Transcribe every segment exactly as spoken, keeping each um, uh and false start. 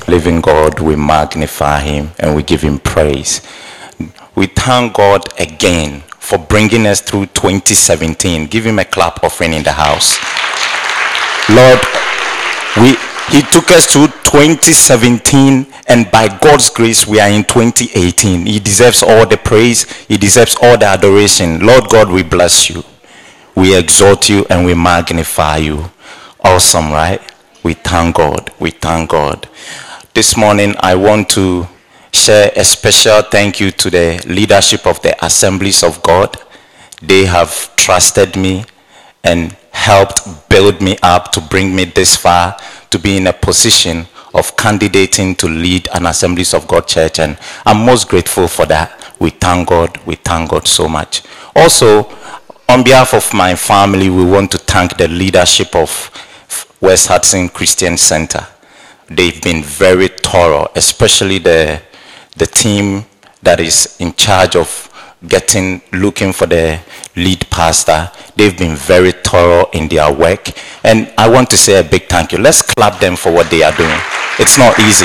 living God, we magnify him and we give him praise. We thank God again for bringing us through twenty seventeen. Give him a clap offering in the house. Lord, we he took us through twenty seventeen, and by God's grace we are in twenty eighteen. He deserves all the praise. He deserves all the adoration. Lord God, we bless you. We exalt you and we magnify you. Awesome, right? We thank God. We thank God. This morning I want to share a special thank you to the leadership of the Assemblies of God. They have trusted me and helped build me up to bring me this far, to be in a position of candidating to lead an Assemblies of God church, and I'm most grateful for that. We thank God. We thank God so much. Also, on behalf of my family, we want to thank the leadership of West Hudson Christian Center. They've been very thorough, especially the the team that is in charge of getting looking for the lead pastor. They've been very thorough in their work, and I want to say a big thank you. Let's clap them for what they are doing. It's not easy.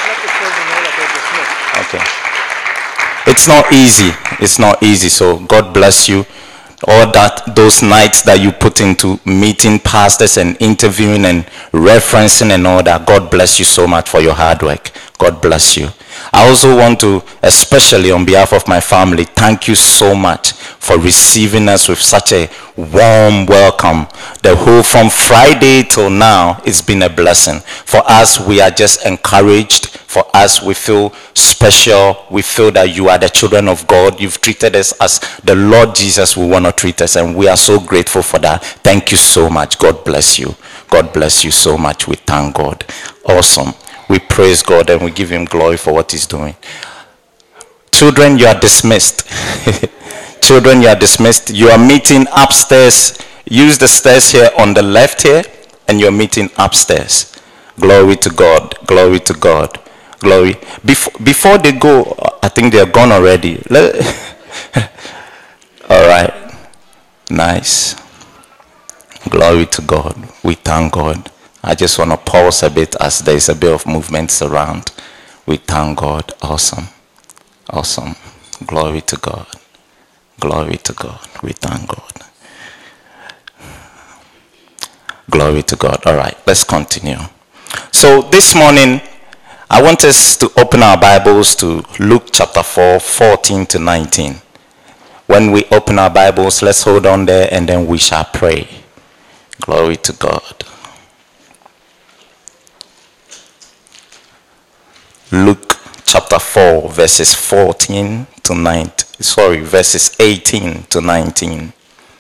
Okay. It's not easy. It's not easy. So God bless you. All that, those nights that you put into meeting pastors and interviewing and referencing and all that, God bless you so much for your hard work. God bless you. I also want to, especially on behalf of my family, thank you so much for receiving us with such a warm welcome. The whole, from Friday till now, it's been a blessing. For us, we are just encouraged. For us, we feel special. We feel that you are the children of God. You've treated us as the Lord Jesus will want to treat us, and we are so grateful for that. Thank you so much. God bless you. God bless you so much. We thank God. Awesome. We praise God and we give him glory for what he's doing. Children, you are dismissed. Children, you are dismissed. You are meeting upstairs. Use the stairs here on the left here, and you're meeting upstairs. Glory to God. Glory to God. Glory. Before, before they go, I think they're gone already. All right. Nice. Glory to God. We thank God. I just want to pause a bit as there is a bit of movements around. We thank God. Awesome. Awesome. Glory to God. Glory to God. We thank God. Glory to God. All right, let's continue. So this morning, I want us to open our Bibles to Luke chapter four, fourteen to nineteen. When we open our Bibles, let's hold on there and then we shall pray. Glory to God. Luke chapter four, verses fourteen to nineteen. Sorry, verses eighteen to nineteen.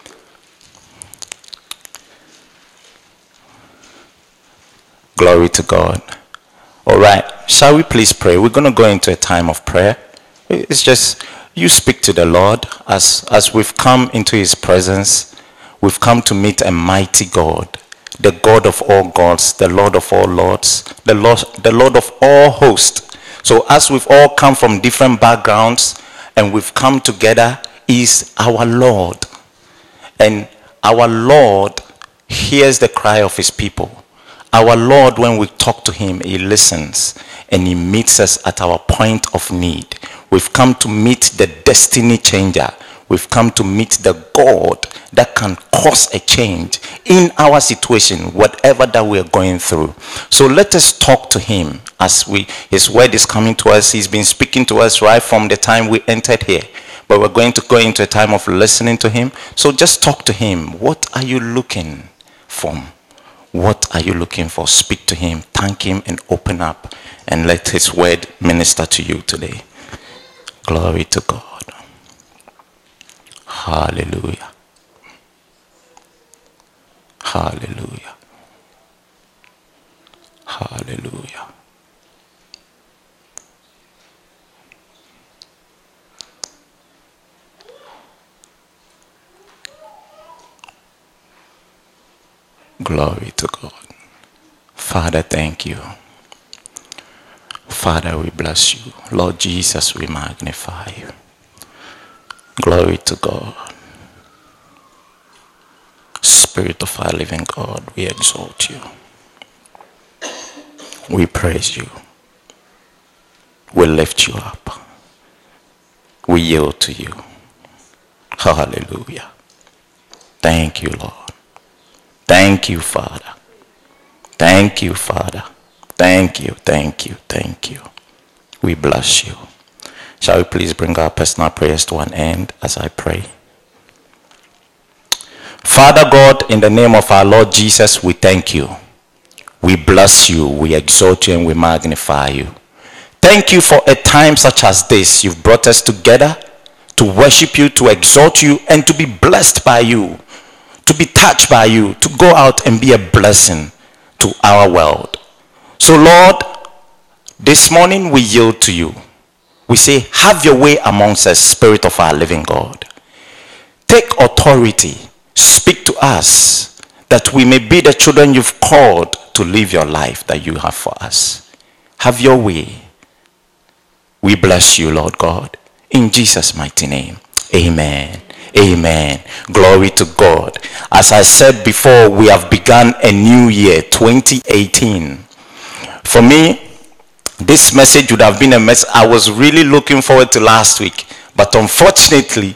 Glory to God. All right, shall we please pray? We're going to go into a time of prayer. It's just you speak to the Lord as as we've come into his presence. We've come to meet a mighty God, the God of all gods, the Lord of all lords, the Lord, the Lord of all hosts. So as we've all come from different backgrounds and we've come together, is our Lord. And our Lord hears the cry of his people. Our Lord, when we talk to him, he listens and he meets us at our point of need. We've come to meet the destiny changer. We've come to meet the God that can cause a change in our situation, whatever that we're going through. So let us talk to him as we, his word is coming to us. He's been speaking to us right from the time we entered here. But we're going to go into a time of listening to him. So just talk to him. What are you looking for? What are you looking for? Speak to him, thank him, and open up. And let his word minister to you today. Glory to God. Hallelujah. Hallelujah. Hallelujah. Glory to God. Father, thank you. Father, we bless you. Lord Jesus, we magnify you. Glory to God. Spirit of our living God, we exalt you. We praise you. we lift you up. We yield to you. Hallelujah. Thank you, Lord. Thank you, Father. Thank you, Father. Thank you, thank you, thank you. We bless you. Shall we please bring our personal prayers to an end as I pray? Father God, in the name of our Lord Jesus, we thank you. We bless you, we exalt you, and we magnify you. Thank you for a time such as this. You've brought us together to worship you, to exalt you, and to be blessed by you, to be touched by you, to go out and be a blessing to our world. So Lord, this morning we yield to you. We say, have your way amongst us, Spirit of our living God. Take authority. Speak to us that we may be the children you've called to live your life that you have for us. Have your way. We bless you, Lord God. In Jesus' mighty name. Amen. Amen. Glory to God. As I said before, we have begun a new year, twenty eighteen. For me, this message would have been a message I was really looking forward to last week. But unfortunately,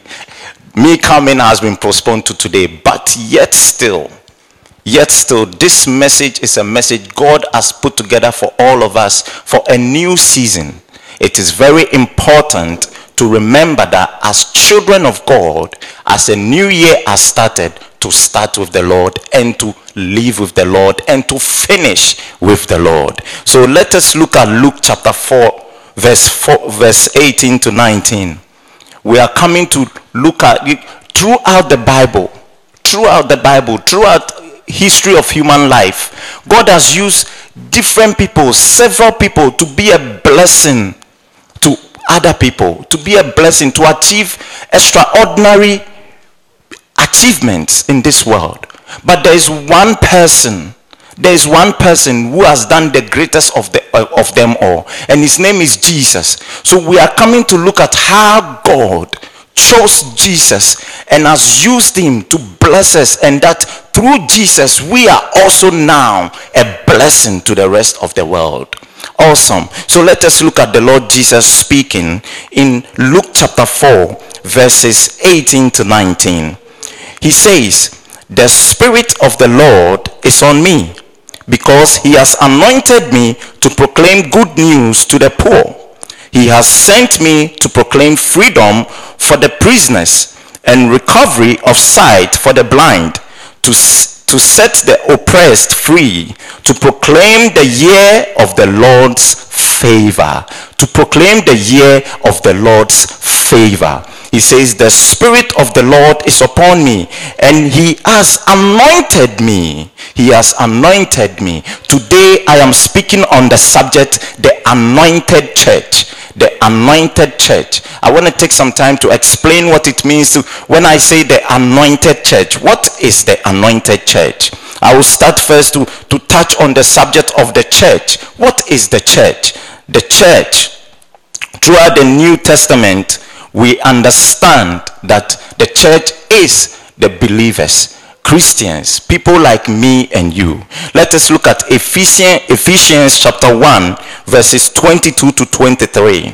me coming has been postponed to today. But yet still, yet still, this message is a message God has put together for all of us for a new season. It is very important to remember that as children of God, as a new year has started, to start with the Lord and to live with the Lord and to finish with the Lord. So let us look at Luke chapter four, verse four, verse eighteen to nineteen. We are coming to look at it throughout the Bible, throughout the Bible, throughout history of human life. God has used different people, several people, to be a blessing to other people, to be a blessing, to achieve extraordinary achievements in this world. But there is one person, there is one person who has done the greatest of the of them all, and his name is Jesus. So we are coming to look at how God chose Jesus and has used him to bless us, and that through Jesus we are also now a blessing to the rest of the world. Awesome. So let us look at the Lord Jesus speaking in Luke chapter four, verses eighteen to nineteen. He says, "The Spirit of the Lord is on me, because he has anointed me to proclaim good news to the poor. He has sent me to proclaim freedom for the prisoners and recovery of sight for the blind, to, to set the oppressed free, to proclaim the year of the Lord's favor." To proclaim the year of the Lord's favor. He says, "The Spirit of the Lord is upon me, and he has anointed me." He has anointed me. Today I am speaking on the subject, the anointed church. The anointed church. I want to take some time to explain what it means to, when I say the anointed church. What is the anointed church? I will start first to, to touch on the subject of the church. What is the church? The church, throughout the New Testament, we understand that the church is the believers, Christians, people like me and you. Let us look at Ephesians, Ephesians chapter one, verses twenty-two to twenty-three.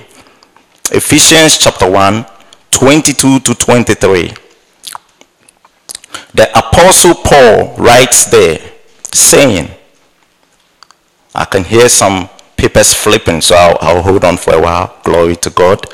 Ephesians chapter one, twenty-two to twenty-three. The Apostle Paul writes there, saying, I can hear some papers flipping, so I'll, I'll hold on for a while. Glory to God.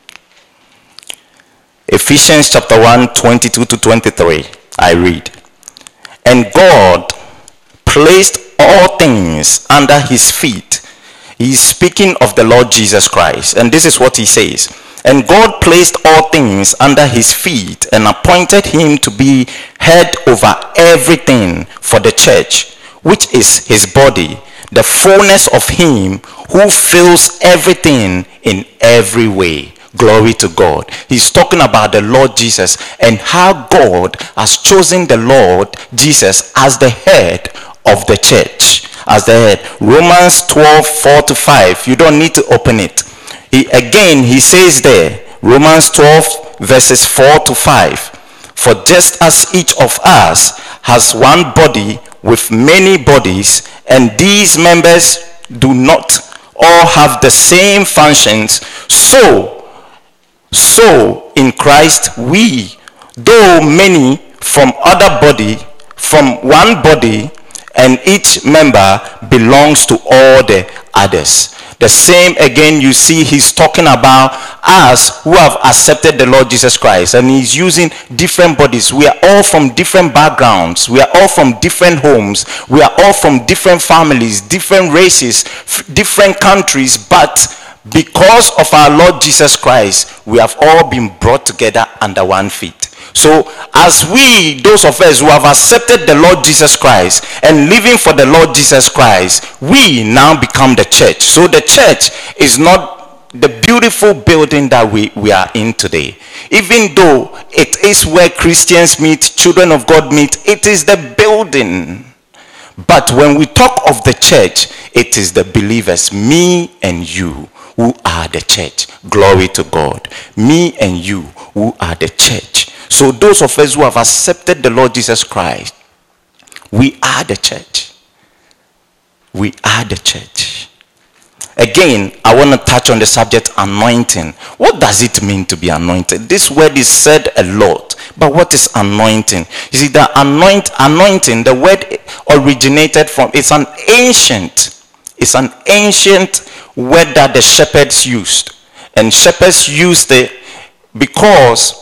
Ephesians chapter one, twenty-two to twenty-three. I read, "And God placed all things under his feet." He is speaking of the Lord Jesus Christ. And this is what he says. "And God placed all things under his feet and appointed him to be head over everything for the church, which is his body, the fullness of him who fills everything in every way." Glory to God. He's talking about the Lord Jesus and how God has chosen the Lord Jesus as the head of the church. As the head. Romans twelve, four to five. You don't need to open it. He, again, he says there, Romans twelve, verses four to five. "For just as each of us has one body with many bodies, and these members do not all have the same functions, so, so in Christ we, though many from other body, from one body, and each member belongs to all the others. The same again, you see, he's talking about us who have accepted the Lord Jesus Christ, and he's using different bodies. We are all from different backgrounds. We are all from different homes. We are all from different families, different races, f- different countries, but because of our Lord Jesus Christ, we have all been brought together under one feet. So as we, those of us who have accepted the Lord Jesus Christ and living for the Lord Jesus Christ, we now become the church. So the church is not the beautiful building that we, we are in today. Even though it is where Christians meet, children of God meet, it is the building. But when we talk of the church, it is the believers, me and you, who are the church. Glory to God. Me and you, who are the church. So those of us who have accepted the Lord Jesus Christ, we are the church. We are the church. Again, I want to touch on the subject anointing. What does it mean to be anointed? This word is said a lot, but what is anointing? You see, the anoint, anointing, the word originated from, it's an ancient, it's an ancient word that the shepherds used. And shepherds used it because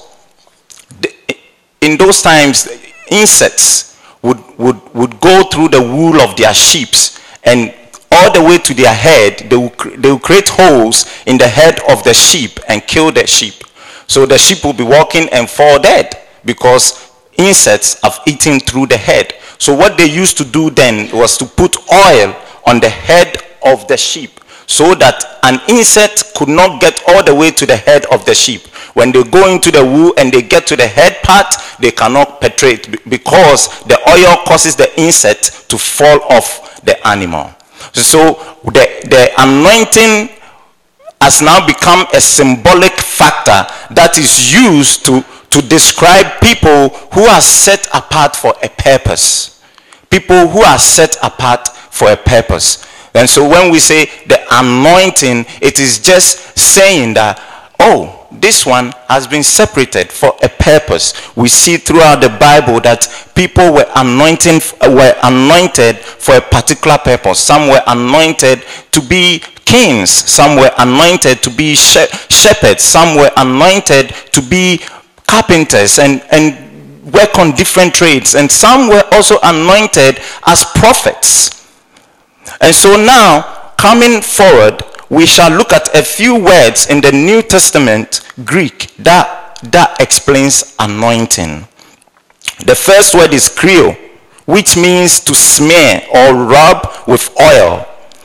in those times, insects would, would, would go through the wool of their sheep, and all the way to their head, they will, they will create holes in the head of the sheep and kill the sheep. So the sheep will be walking and fall dead because insects have eaten through the head. So what they used to do then was to put oil on the head of the sheep so that an insect could not get all the way to the head of the sheep. When they go into the wool and they get to the head part, they cannot penetrate because the oil causes the insect to fall off the animal. So the, the anointing has now become a symbolic factor that is used to, to describe people who are set apart for a purpose. People who are set apart for a purpose. And so when we say the anointing, it is just saying that, oh, this one has been separated for a purpose. We see throughout the Bible that people were anointing, were anointed for a particular purpose. Some were anointed to be kings. Some were anointed to be shepherds. Some were anointed to be carpenters and, and work on different trades. And some were also anointed as prophets. And so now, coming forward, we shall look at a few words in the New Testament Greek that, that explains anointing. The first word is kreo, which means to smear or rub with oil.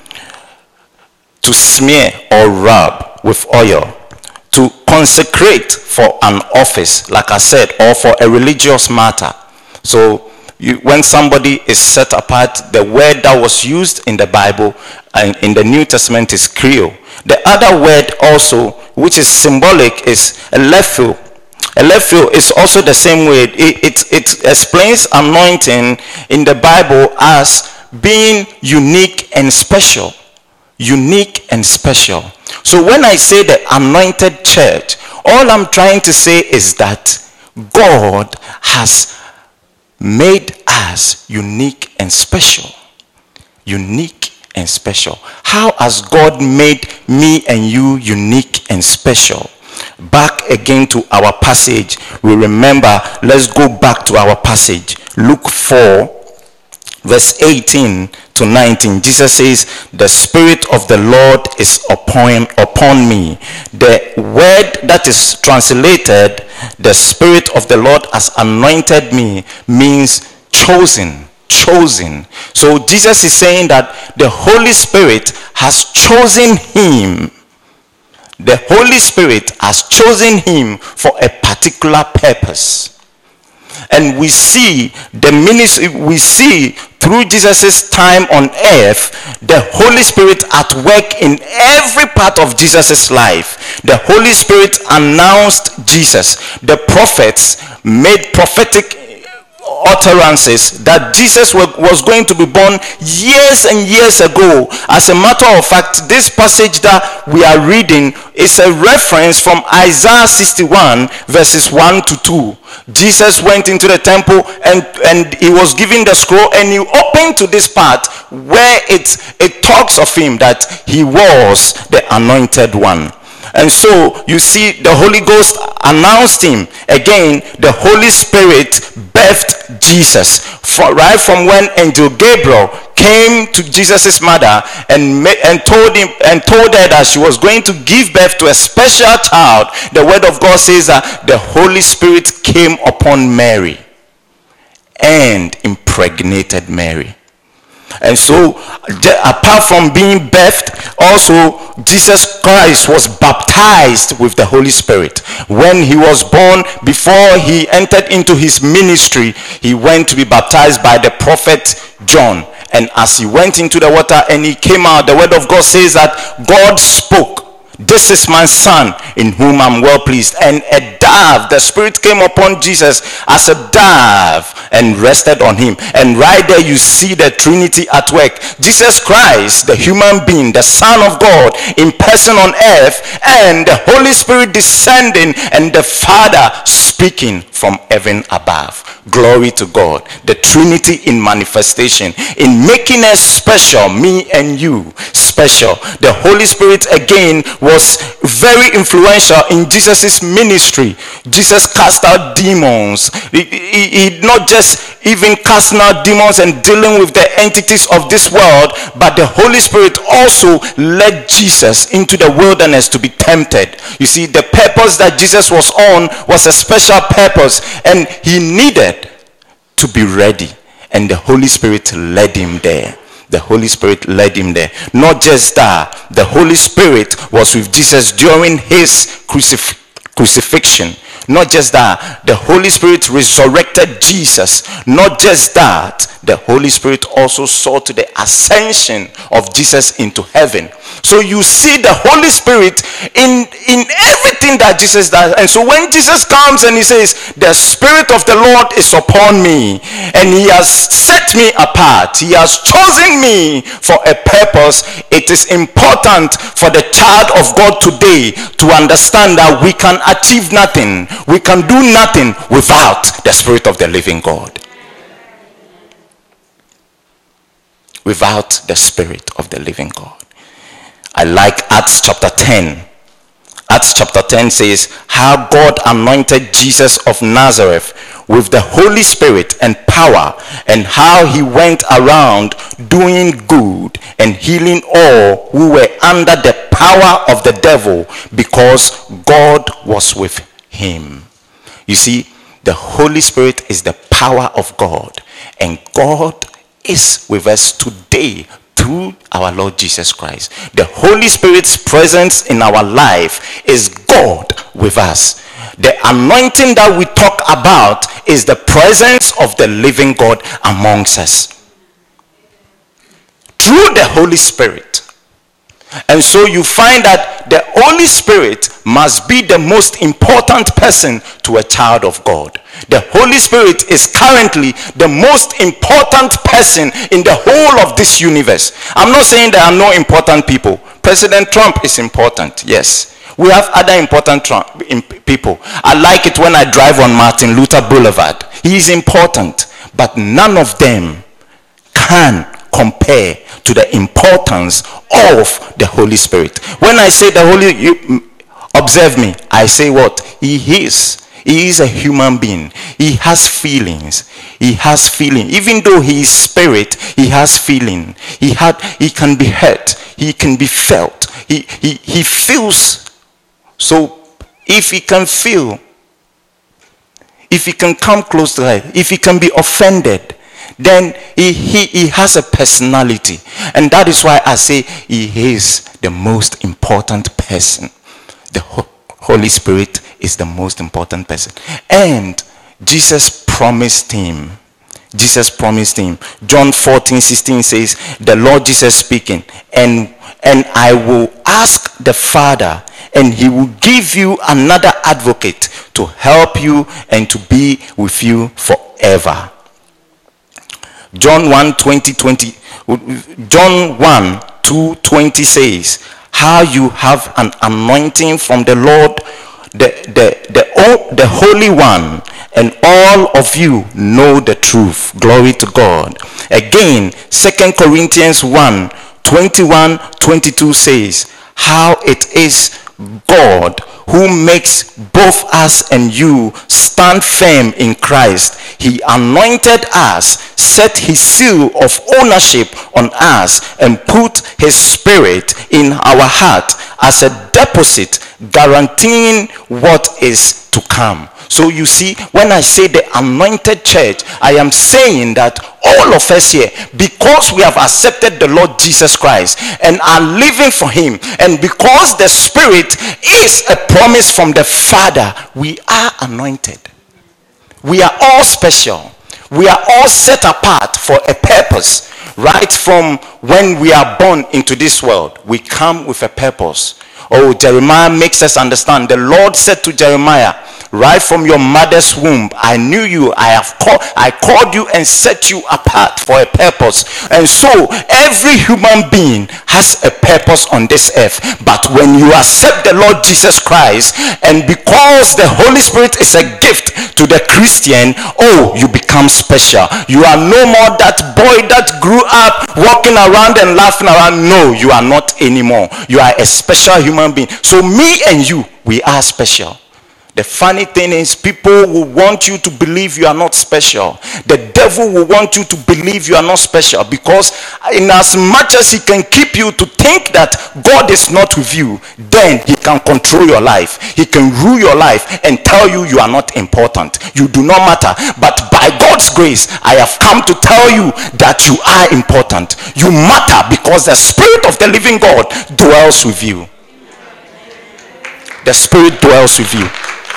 To smear or rub with oil. To consecrate for an office, like I said, or for a religious matter. So You, when somebody is set apart, the word that was used in the Bible and in the New Testament is kreo. The other word also, which is symbolic, is alepheo. Alepheo is also the same word. It, it, it explains anointing in the Bible as being unique and special. Unique and special. So when I say the anointed church, all I'm trying to say is that God has made us unique and special. Unique and special. How has God made me and you unique and special? Back again to our passage. We remember, let's go back to our passage. Luke four, verse eighteen to nineteen. Jesus says, the Spirit of the Lord is upon, upon me. The word that is translated, the Spirit of the Lord has anointed me, means chosen. Chosen. So Jesus is saying that the Holy Spirit has chosen him. The Holy Spirit has chosen him for a particular purpose. And we see the ministry, we see through Jesus' time on earth, the Holy Spirit at work in every part of Jesus' life. The Holy Spirit announced Jesus. The prophets made prophetic utterances that Jesus was going to be born years and years ago. As a matter of fact, this passage that we are reading is a reference from Isaiah sixty-one verses one to two. Jesus went into the temple and, and he was given the scroll, and he opened to this part where it, it talks of him that he was the anointed one. And so you see the Holy Ghost announced him. Again, the Holy Spirit birthed Jesus. For, right from when Angel Gabriel came to Jesus' mother and, and told him and told her that she was going to give birth to a special child, the word of God says that the Holy Spirit came upon Mary and impregnated Mary. And so, apart from being birthed, also Jesus Christ was baptized with the Holy Spirit. When he was born, before he entered into his ministry, he went to be baptized by the prophet John. And as he went into the water and he came out, the word of God says that God spoke, "This is my son in whom I'm well pleased." And a dove, the Spirit came upon Jesus as a dove and rested on him. And right there you see the Trinity at work. Jesus Christ, the human being, the Son of God in person on earth, and the Holy Spirit descending, and the Father speaking from heaven above. Glory to God. The Trinity in manifestation, in making us special, me and you special. The Holy Spirit again was very influential in Jesus's ministry. Jesus cast out demons. He, he, he not just even casting out demons and dealing with the entities of this world, but the Holy Spirit also led Jesus into the wilderness to be tempted. You see, the purpose that Jesus was on was a special purpose, and he needed to be ready, and the Holy Spirit led him there. The Holy Spirit led him there. Not just that, the Holy Spirit was with Jesus during his crucif- crucifixion. Not just that, the Holy Spirit resurrected Jesus. Not just that, the Holy Spirit also saw to the ascension of Jesus into heaven. So you see the Holy Spirit in, in everything that Jesus does. And so when Jesus comes and he says, "The Spirit of the Lord is upon me, and he has set me apart. He has chosen me for a purpose," it is important for the child of God today to understand that we can achieve nothing. We can do nothing without the Spirit of the living God. Without the Spirit of the living God. I like Acts chapter ten. Acts chapter ten says how God anointed Jesus of Nazareth with the Holy Spirit and power, and how he went around doing good and healing all who were under the power of the devil, because God was with him. You see, the Holy Spirit is the power of God, and God is with us today through our Lord Jesus Christ. The Holy Spirit's presence in our life is God with us. The anointing that we talk about is the presence of the living God amongst us through the Holy Spirit. And so you find that the Holy Spirit must be the most important person to a child of God. The Holy Spirit is currently the most important person in the whole of this universe. I'm not saying there are no important people. President Trump is important, yes. We have other important Trump, people. I like it when I drive on Martin Luther Boulevard. He is important, but none of them can compare to the importance of the Holy Spirit. When I say the Holy, you observe me, I say what? He is. He is a human being. He has feelings. He has feeling. Even though he is spirit, he has feeling. He had. He can be hurt. He can be felt. He he he feels. So if he can feel, if he can come close to her, if he can be offended, then he, he, he has a personality. And that is why I say he is the most important person. The Holy Spirit is the most important person. And Jesus promised him. Jesus promised him. John fourteen sixteen says, the Lord Jesus speaking, and, and I will ask the Father, and he will give you another advocate to help you and to be with you forever. John one twenty, twenty, John one two twenty says, how you have an anointing from the Lord, the the the, the Holy One, and all of you know the truth. Glory to God. Again, Second Corinthians one twenty-one, twenty-two says, how it is God who makes both us and you stand firm in Christ. He anointed us, set his seal of ownership on us, and put his spirit in our heart as a deposit, guaranteeing what is to come. So you see, when I say the anointed church, I am saying that all of us here, because we have accepted the Lord Jesus Christ and are living for him, and because the Spirit is a promise from the Father, we are anointed. We are all special. We are all set apart for a purpose. Right from when we are born into this world, we come with a purpose. Oh, Jeremiah makes us understand. The Lord said to Jeremiah, right from your mother's womb, I knew you. I have called, I called you and set you apart for a purpose. And so every human being has a purpose on this earth. But when you accept the Lord Jesus Christ, and because the Holy Spirit is a gift to the Christian, oh, you become special. You are no more that boy that grew up walking around and laughing around. No, you are not anymore. You are a special human being. So me and you, we are special. The funny thing is, people will want you to believe you are not special. The devil will want you to believe you are not special, because in as much as he can keep you to think that God is not with you, then he can control your life. He can rule your life and tell you you are not important. You do not matter. But by God's grace, I have come to tell you that you are important. You matter because the Spirit of the living God dwells with you. The Spirit dwells with you.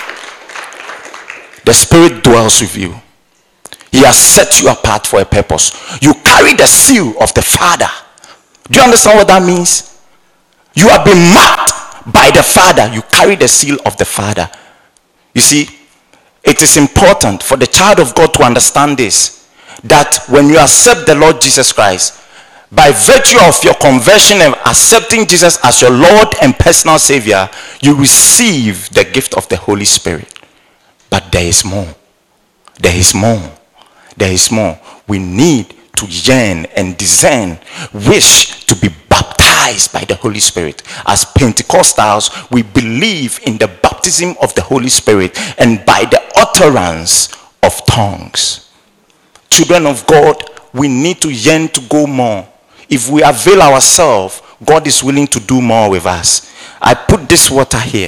The Spirit dwells with you. He has set you apart for a purpose. You carry the seal of the Father. Do you understand what that means? You have been marked by the Father. You carry the seal of the Father. You see, it is important for the child of God to understand this, that when you accept the Lord Jesus Christ, by virtue of your conversion and accepting Jesus as your Lord and personal Savior, you receive the gift of the Holy Spirit. But there is more. There is more. There is more. We need to yearn and discern, wish to be baptized by the Holy Spirit. As Pentecostals, we believe in the baptism of the Holy Spirit and by the utterance of tongues. Children of God, we need to yearn to go more. If we avail ourselves, God is willing to do more with us. I put this water here.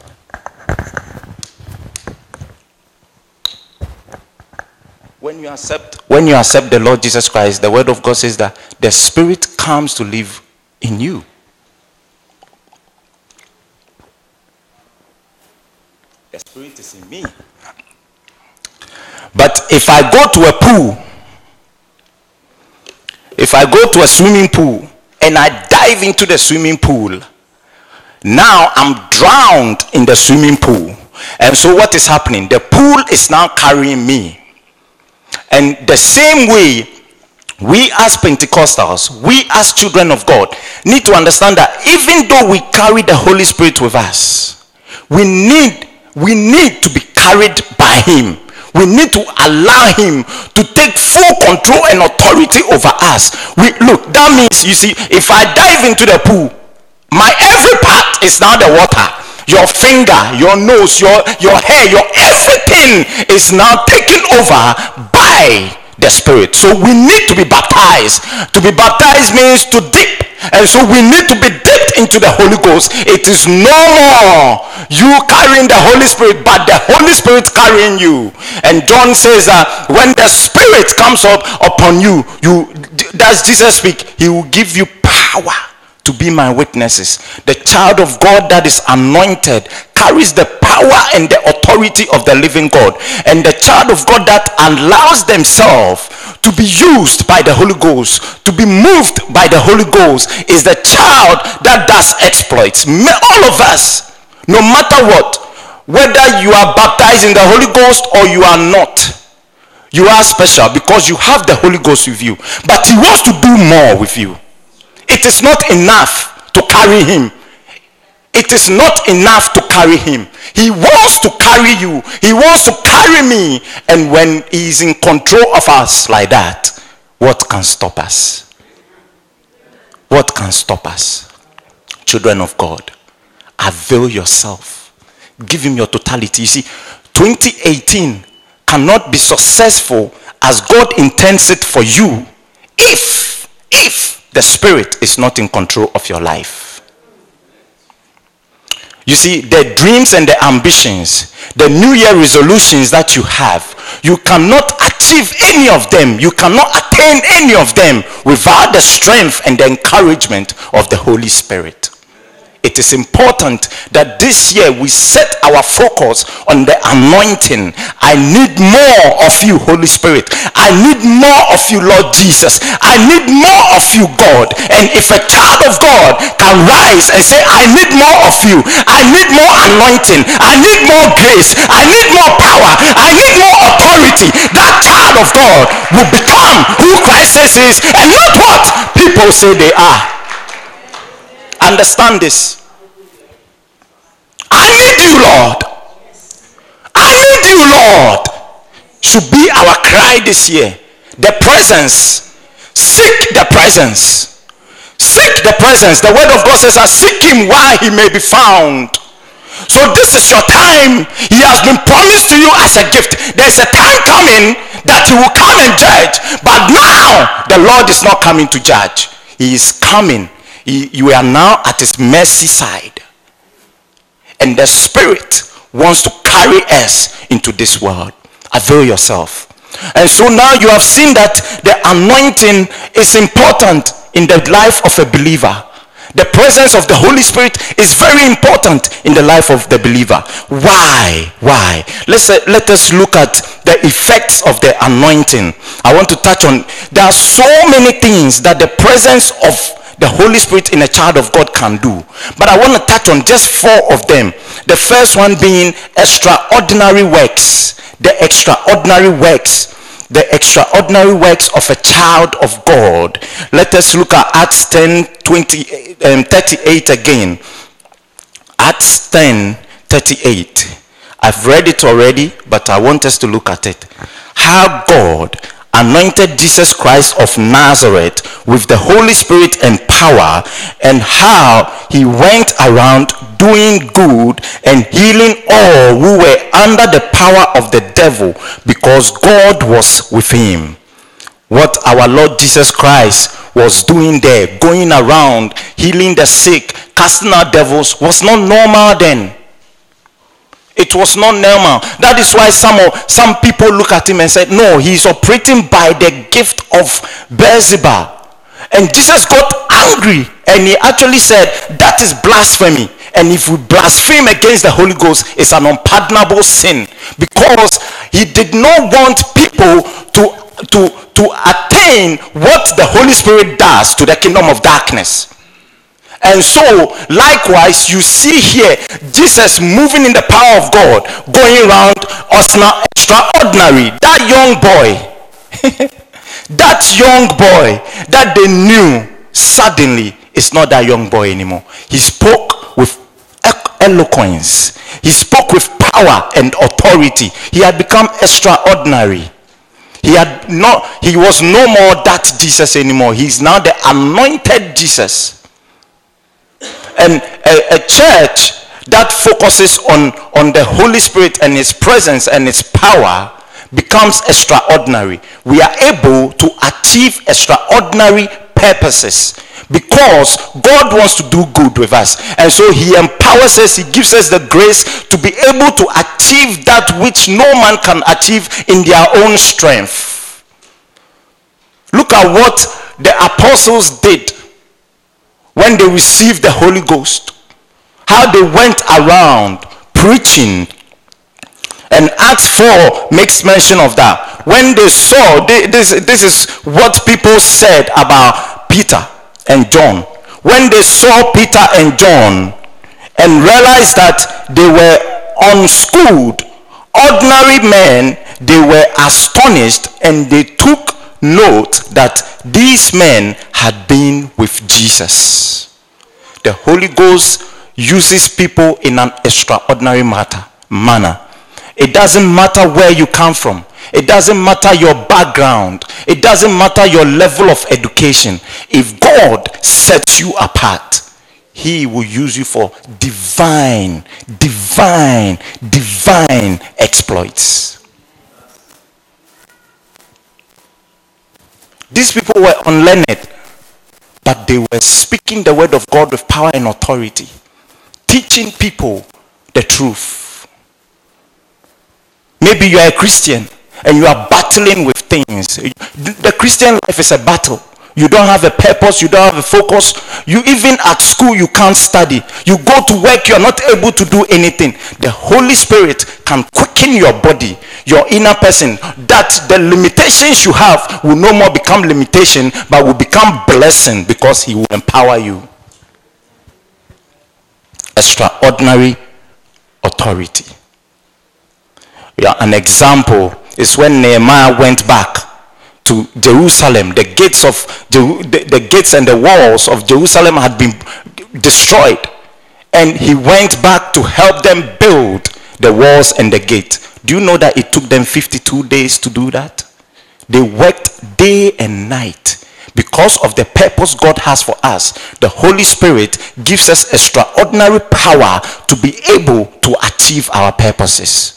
When you accept, when you accept the Lord Jesus Christ, the word of God says that the Spirit comes to live in you. The Spirit is in me. But if I go to a pool, if I go to a swimming pool and I dive into the swimming pool, now I'm drowned in the swimming pool. And so what is happening? The pool is now carrying me. And the same way, we as Pentecostals, we as children of God, need to understand that even though we carry the Holy Spirit with us, we need, we need to be carried by him. We need to allow him to take full control and authority over us. We look, that means, you see, if I dive into the pool, my every part is now the water. Your finger, your nose, your, your hair, your everything is now taken over by the Spirit. So we need to be baptized. To be baptized means to dip. And so we need to be dipped into the Holy Ghost. It is no more you carrying the Holy Spirit, but the Holy Spirit carrying you. And John says that uh, when the Spirit comes up upon you, you does Jesus speak? He will give you power to be my witnesses. The child of God that is anointed carries the power and the authority of the living God. And the child of God that allows themselves to be used by the Holy Ghost, to be moved by the Holy Ghost, is the child that does exploits. All of us, no matter what, whether you are baptized in the Holy Ghost or you are not, You are special because you have the Holy Ghost with you. But he wants to do more with you. It is not enough to carry him. It is not enough to carry him. He wants to carry you. He wants to carry me. And when he is in control of us like that, what can stop us? What can stop us? Children of God, avail yourself. Give him your totality. You see, twenty eighteen cannot be successful as God intends it for you if, if the Spirit is not in control of your life. You see, the dreams and the ambitions, the New Year resolutions that you have, you cannot achieve any of them. You cannot attain any of them without the strength and the encouragement of the Holy Spirit. It is important that this year we set our focus on the anointing. I need more of you, Holy Spirit. I need more of you, Lord Jesus. I need more of you, God. And if a child of God can rise and say, I need more of you, I need more anointing, I need more grace, I need more power, I need more authority, that child of God will become who Christ says he is and not what people say they are. Understand this. I need you, Lord. I need you, Lord. Should be our cry this year. The presence. Seek the presence. Seek the presence. The word of God says, I seek him while he may be found. So this is your time. He has been promised to you as a gift. There's a time coming that he will come and judge. But now, the Lord is not coming to judge. He is coming. He, you are now at his mercy side. And the Spirit wants to carry us into this world. Avail yourself. And so now you have seen that the anointing is important in the life of a believer. The presence of the Holy Spirit is very important in the life of the believer. Why? Why? Let's uh, let us look at the effects of the anointing. I want to touch on, there are so many things that the presence of the Holy Spirit in a child of God can do. But I want to touch on just four of them. The first one being extraordinary works. The extraordinary works. The extraordinary works of a child of God. Let us look at Acts ten, twenty, um, thirty-eight again. Acts ten, thirty-eight. I've read it already, but I want us to look at it. How God anointed Jesus Christ of Nazareth with the Holy Spirit and power, and how he went around doing good and healing all who were under the power of the devil, because God was with him. What our Lord Jesus Christ was doing there, going around healing the sick, casting out devils, was not normal then. It was not normal. That is why some of, some people look at him and said, no, he's operating by the gift of Beelzebub. And Jesus got angry and he actually said, that is blasphemy. And if we blaspheme against the Holy Ghost, it's an unpardonable sin. Because he did not want people to, to, to attain what the Holy Spirit does to the kingdom of darkness. And so, likewise, you see here, Jesus moving in the power of God, going around extraordinary. That young boy, that young boy that they knew, suddenly, is not that young boy anymore. He spoke with eloquence. He spoke with power and authority. He had become extraordinary. He had not, he was no more that Jesus anymore. He's now the anointed Jesus. And a, a church that focuses on, on the Holy Spirit and his presence and his power becomes extraordinary. We are able to achieve extraordinary purposes because God wants to do good with us. And so he empowers us, he gives us the grace to be able to achieve that which no man can achieve in their own strength. Look at what the apostles did when they received the Holy Ghost, how they went around preaching. And Acts four makes mention of that. When they saw, they, this, this is what people said about Peter and John. When they saw Peter and John and realized that they were unschooled, ordinary men, they were astonished and they took note that these men had been with Jesus. The Holy Ghost uses people in an extraordinary matter, manner. It doesn't matter where you come from. It doesn't matter your background. It doesn't matter your level of education. If God sets you apart, he will use you for divine, divine, divine exploits. These people were unlearned, but they were speaking the word of God with power and authority, teaching people the truth. Maybe you are a Christian and you are battling with things. The Christian life is a battle. You don't have a purpose, you don't have a focus. You even at school you can't study. You go to work, you're not able to do anything. The Holy Spirit can quicken your body, your inner person, that the limitations you have will no more become limitation, but will become blessing, because he will empower you. Extraordinary authority. Yeah, an example is when Nehemiah went back to Jerusalem. The gates of the, the gates and the walls of Jerusalem had been destroyed, and he went back to help them build the walls and the gate. Do you know that it took them fifty-two days to do that? They worked day and night because of the purpose God has for us. The Holy Spirit gives us extraordinary power to be able to achieve our purposes.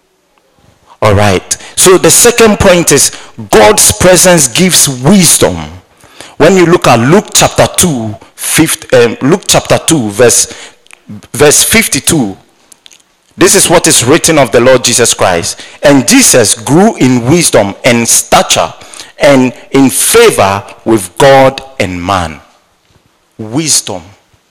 All right. So the second point is God's presence gives wisdom. When you look at Luke chapter two, fifth, um, Luke chapter two, verse verse fifty-two, this is what is written of the Lord Jesus Christ. And Jesus grew in wisdom and stature and in favor with God and man. Wisdom.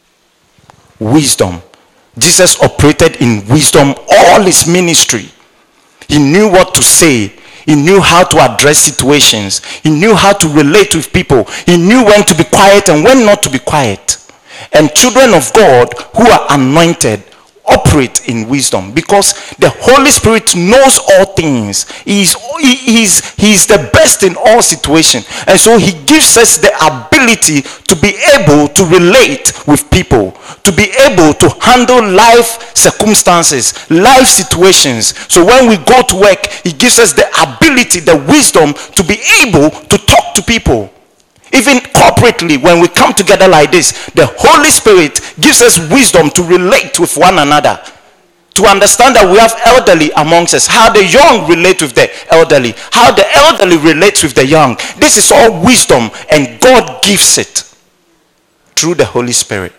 Wisdom. Jesus operated in wisdom all his ministry. He knew what to say. He knew how to address situations. He knew how to relate with people. He knew when to be quiet and when not to be quiet. And children of God who are anointed operate in wisdom, because the Holy Spirit knows all things. He is, he is, he is the best in all situations. And so he gives us the ability to be able to relate with people, to be able to handle life circumstances, life situations. So when we go to work, he gives us the ability, the wisdom to be able to talk to people. Even corporately, when we come together like this, the Holy Spirit gives us wisdom to relate with one another, to understand that we have elderly amongst us, how the young relate with the elderly, how the elderly relates with the young. This is all wisdom, and God gives it through the Holy Spirit.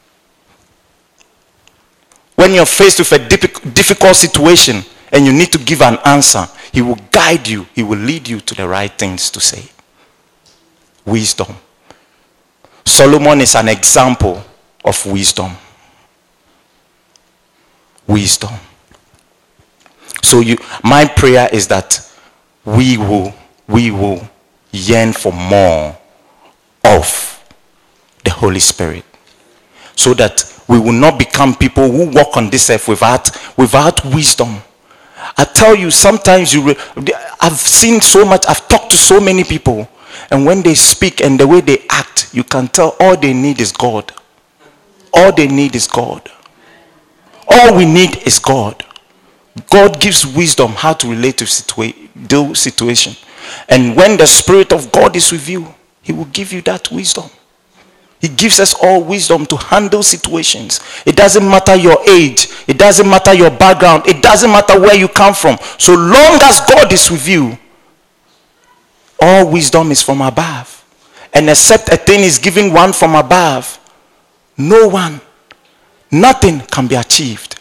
When you're faced with a difficult situation and you need to give an answer, he will guide you, he will lead you to the right things to say. Wisdom. Solomon is an example of wisdom. Wisdom. So you, my prayer is that we will, we will yearn for more of the Holy Spirit, so that we will not become people who walk on this earth without, without wisdom. I tell you, sometimes you, re- I've seen so much, I've talked to so many people, and when they speak and the way they act, you can tell all they need is God. All they need is God. All we need is God. God gives wisdom how to relate to situa- the situation. And when the Spirit of God is with you, he will give you that wisdom. He gives us all wisdom to handle situations. It doesn't matter your age. It doesn't matter your background. It doesn't matter where you come from. So long as God is with you, all wisdom is from above. And except a thing is given one from above, no one, nothing can be achieved.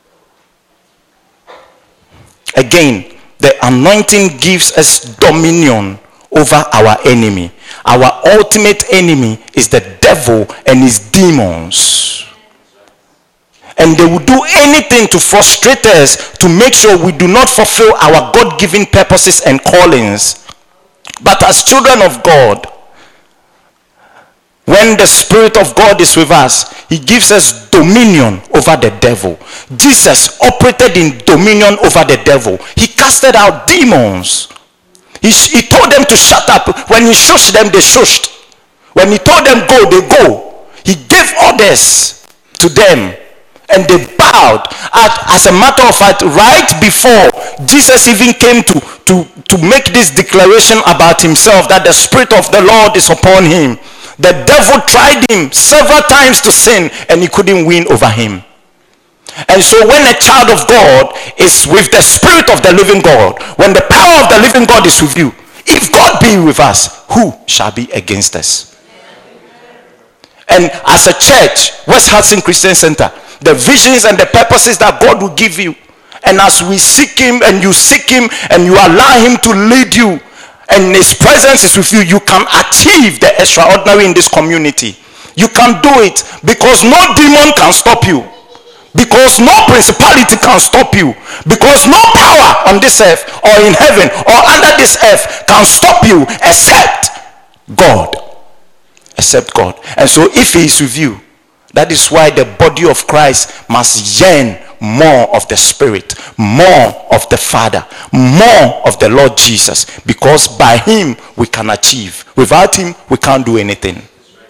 Again, the anointing gives us dominion over our enemy. Our ultimate enemy is the devil and his demons. And they will do anything to frustrate us, to make sure we do not fulfill our God-given purposes and callings. But as children of God, When the Spirit of God is with us, he gives us dominion over the devil. Jesus operated in dominion over the devil. He casted out demons. He, he told them to shut up. When he shushed them, they shushed. When he told them go, they go. He gave orders to them and they bowed. As a matter of fact, right before Jesus even came to, to, to make this declaration about himself, that the Spirit of the Lord is upon him, the devil tried him several times to sin and he couldn't win over him. And so when a child of God is with the Spirit of the living God, when the power of the living God is with you, if God be with us, who shall be against us? And as a church, West Hudson Christian Center, the visions and the purposes that God will give you, and as we seek him and you seek him and you allow him to lead you and his presence is with you, you can achieve the extraordinary in this community. You can do it because no demon can stop you, because no principality can stop you, because no power on this earth or in heaven or under this earth can stop you except God. Except God. And so if he is with you, that is why the body of Christ must yearn more of the Spirit, more of the Father, more of the Lord Jesus, because by him we can achieve. Without him we can't do anything.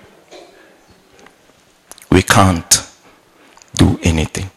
We can't do anything.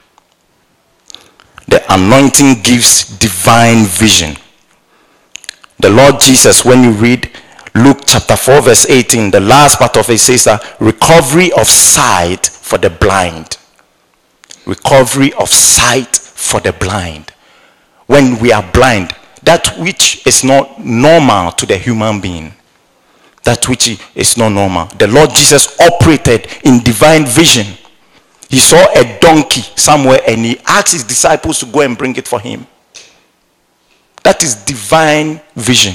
The anointing gives divine vision. The Lord Jesus, when you read Luke chapter four verse eighteen, the last part of it says that recovery of sight for the blind. Recovery of sight for the blind. When we are blind, that which is not normal to the human being, that which is not normal, the Lord Jesus operated in divine vision. He saw a donkey somewhere and he asked his disciples to go and bring it for him. That is divine vision.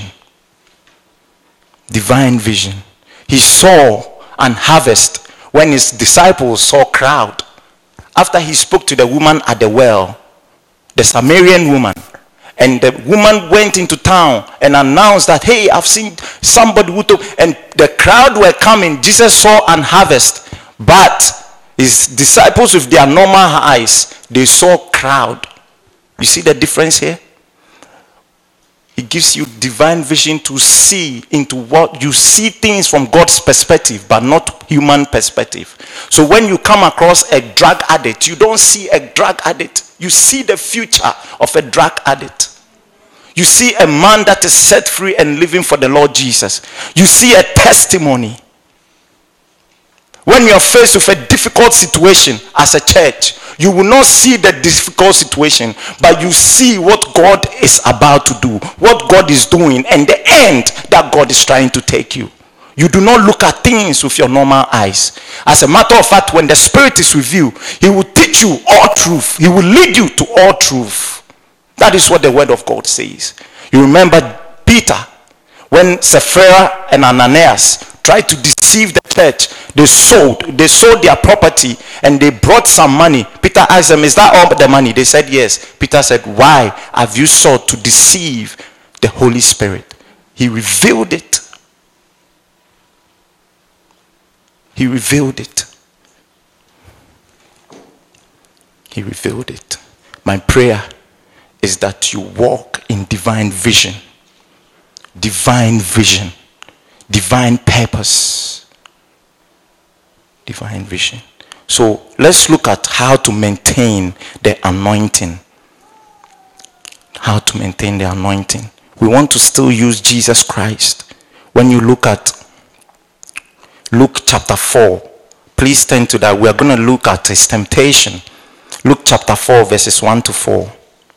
Divine vision. He saw an harvest when his disciples saw crowd. After he spoke to the woman at the well, the Samaritan woman, and the woman went into town and announced that, hey, I've seen somebody who took, and the crowd were coming. Jesus saw an harvest, but his disciples with their normal eyes, they saw crowd. You see the difference here? It gives you divine vision to see into what you see, things from God's perspective, but not human perspective. So when you come across a drug addict, you don't see a drug addict. You see the future of a drug addict. You see a man that is set free and living for the Lord Jesus. You see a testimony. When you are faced with a difficult situation as a church, you will not see the difficult situation, but you see what God is about to do, what God is doing, and the end that God is trying to take you. You do not look at things with your normal eyes. As a matter of fact, when the Spirit is with you, he will teach you all truth. He will lead you to all truth. That is what the word of God says. You remember Peter, when Sapphira and Ananias tried to deceive the church, they sold they sold their property and they brought some money. Peter asked them, is that all the money? They said yes. Peter said, why have you sought to deceive the Holy Spirit? He revealed it. He revealed it. He revealed it. My prayer is that you walk in divine vision. Divine vision. Divine purpose. Divine vision. So let's look at how to maintain the anointing. How to maintain the anointing. We want to still use Jesus Christ. When you look at Luke chapter four, please turn to that. We are going to look at his temptation. Luke chapter four verses one to four.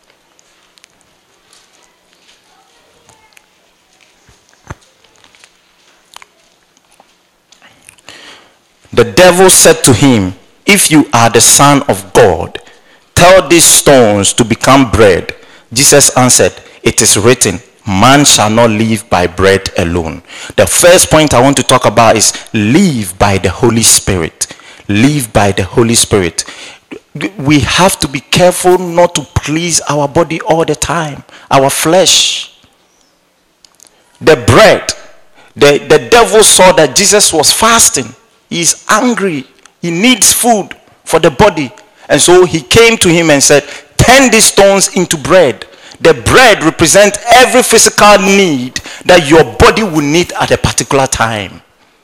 The devil said to him, if you are the Son of God, tell these stones to become bread. Jesus answered, it is written, man shall not live by bread alone. The first point I want to talk about is live by the Holy Spirit. Live by the Holy Spirit. We have to be careful not to please our body all the time, our flesh. The bread, The, the devil saw that Jesus was fasting. He is angry. He needs food for the body. And so he came to him and said, turn these stones into bread. The bread represents every physical need that your body will need at a particular time.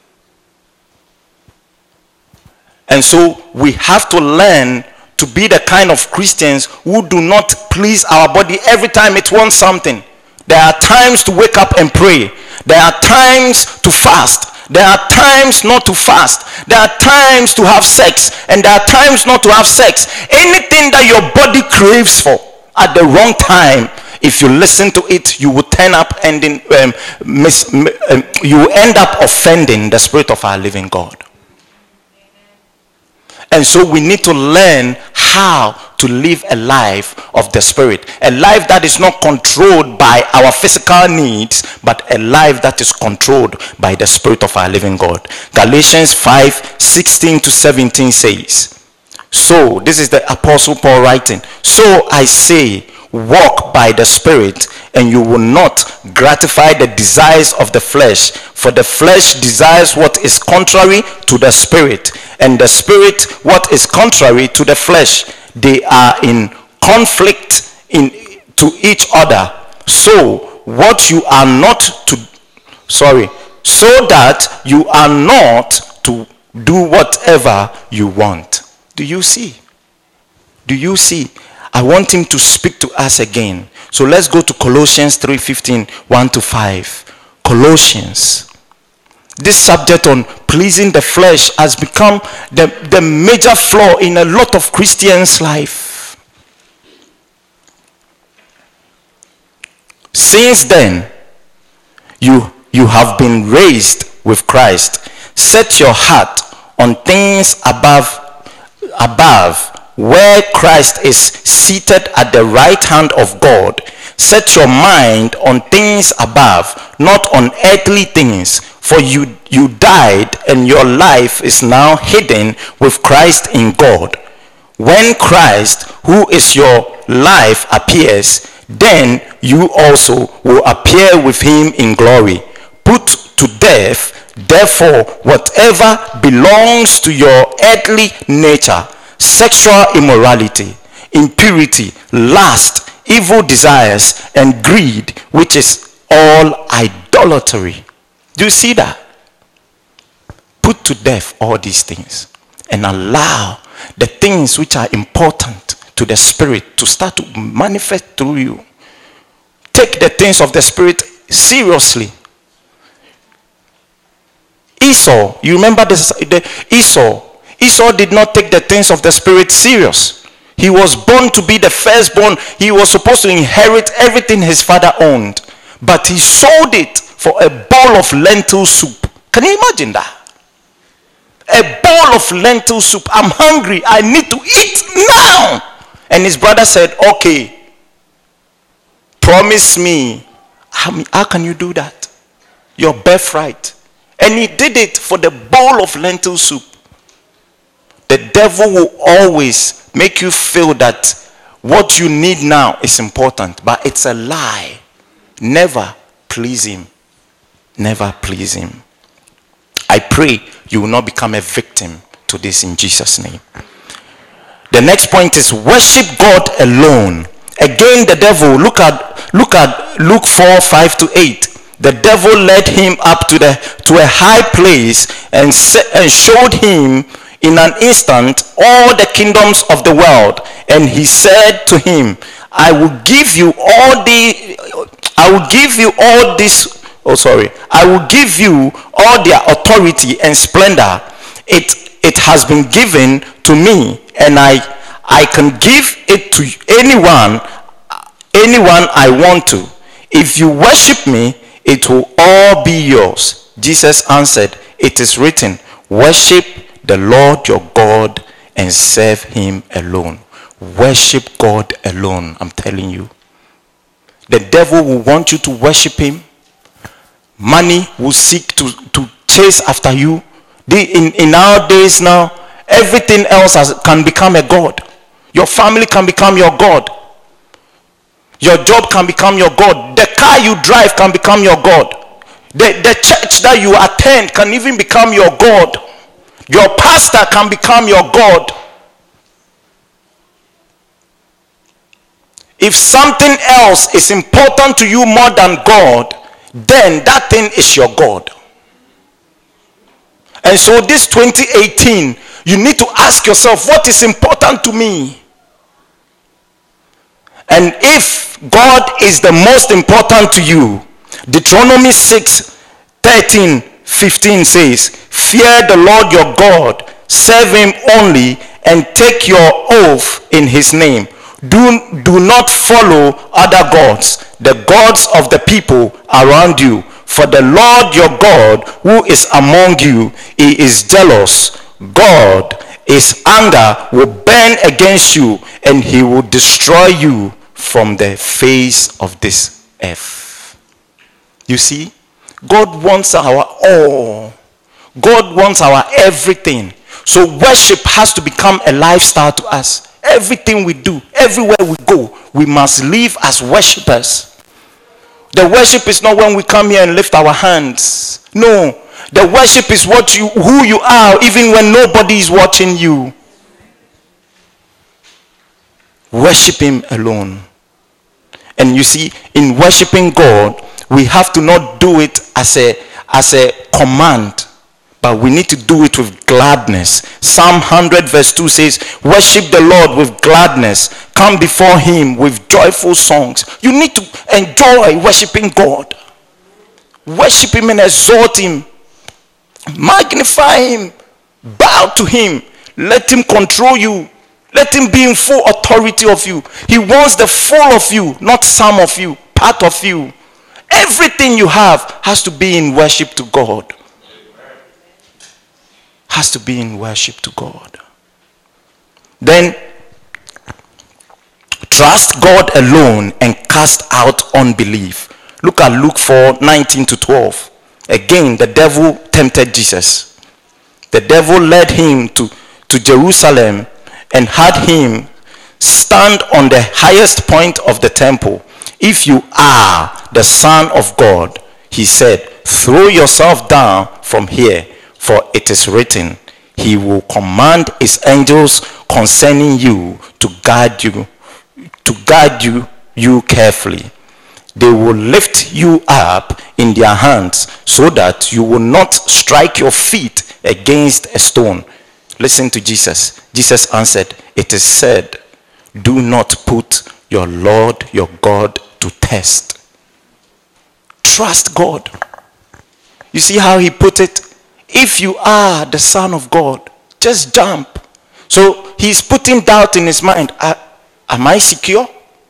And so we have to learn to be the kind of Christians who do not please our body every time it wants something. There are times to wake up and pray. There are times to fast. There are times not to fast. There are times to have sex. And there are times not to have sex. Anything that your body craves for at the wrong time, if you listen to it, you will turn up ending, um, mis, um, you will end up offending the Spirit of our living God. And so we need to learn how to live a life of the Spirit. A life that is not controlled by our physical needs, but a life that is controlled by the Spirit of our living God. Galatians five, sixteen to seventeen says, so, this is the Apostle Paul writing, so I say, walk by the Spirit, and you will not gratify the desires of the flesh. For the flesh desires what is contrary to the Spirit, and the Spirit what is contrary to the flesh. They are in conflict in to each other. So what you are not to sorry, so that you are not to do whatever you want. Do you see? Do you see? I want him to speak to us again. So let's go to Colossians three fifteen, one to five. Colossians. This subject on pleasing the flesh has become the, the major flaw in a lot of Christians' life. Since then, you, you have been raised with Christ. Set your heart on things above, above, where Christ is seated at the right hand of God. Set your mind on things above, not on earthly things. For you, you died, and your life is now hidden with Christ in God. When Christ, who is your life, appears, then you also will appear with him in glory. Put to death, therefore, whatever belongs to your earthly nature: sexual immorality, impurity, lust, evil desires, and greed, which is all idolatry. Do you see that? Put to death all these things and allow the things which are important to the Spirit to start to manifest through you. Take the things of the Spirit seriously. Esau, you remember this, the Esau. Esau did not take the things of the Spirit serious. He was born to be the firstborn. He was supposed to inherit everything his father owned. But he sold it for a bowl of lentil soup. Can you imagine that? A bowl of lentil soup. I'm hungry. I need to eat now. And his brother said, okay, promise me. How, how can you do that? Your birthright. And he did it for the bowl of lentil soup. The devil will always make you feel that what you need now is important, but it's a lie. Never please him. Never please him. I pray you will not become a victim to this in Jesus' name. The next point is worship God alone. Again, the devil, look at look at Luke four, five to eight. The devil led him up to the to a high place and, set, and showed him in an instant all the kingdoms of the world, and he said to him, I will give you all the I will give you all this oh sorry I will give you all their authority and splendor. It it has been given to me, and I I can give it to anyone anyone I want to. If you worship me, it will all be yours. Jesus answered, it is written, worship the Lord your God and serve him alone. Worship God alone. I'm telling you. The devil will want you to worship him. Money will seek to, to chase after you. The, in, in our days now, everything else has, can become a god. Your family can become your god. Your job can become your god. The car you drive can become your god. The, the church that you attend can even become your God. Your pastor can become your God. If something else is important to you more than God, then that thing is your God. And so this twenty eighteen, you need to ask yourself, what is important to me? And if God is the most important to you, Deuteronomy six, thirteen, fifteen says, fear the Lord your God, serve him only, and take your oath in his name. Do, do not follow other gods, the gods of the people around you. For the Lord your God, who is among you, he is jealous. God, his anger will burn against you, and he will destroy you from the face of this earth. You see, God wants our all. God wants our everything. So worship has to become a lifestyle to us. Everything we do, everywhere we go, we must live as worshipers. The worship is not when we come here and lift our hands. No, the worship is what you, who you are, even when nobody is watching you. Worship him alone. And you see, in worshiping God, we have to not do it as a as a command, but we need to do it with gladness. Psalm one hundred verse two says, worship the Lord with gladness. Come before him with joyful songs. You need to enjoy worshiping God. Worship him and exalt him. Magnify him. Bow to him. Let him control you. Let him be in full authority of you. He wants the full of you, not some of you, part of you. Everything you have has to be in worship to God. Has to be in worship to God. Then trust God alone and cast out unbelief. Look at Luke four, nineteen to twelve. Again, the devil tempted Jesus. The devil led him to, to Jerusalem and had him stand on the highest point of the temple. If you are the Son of God, he said, throw yourself down from here, for it is written, he will command his angels concerning you to guide you, to guide you, you carefully. They will lift you up in their hands so that you will not strike your feet against a stone. Listen to Jesus. Jesus answered, it is said, do not put your Lord, your God, to test. Trust God. You see how he put it? If you are the Son of God, just jump. So he's putting doubt in his mind. Am I secure?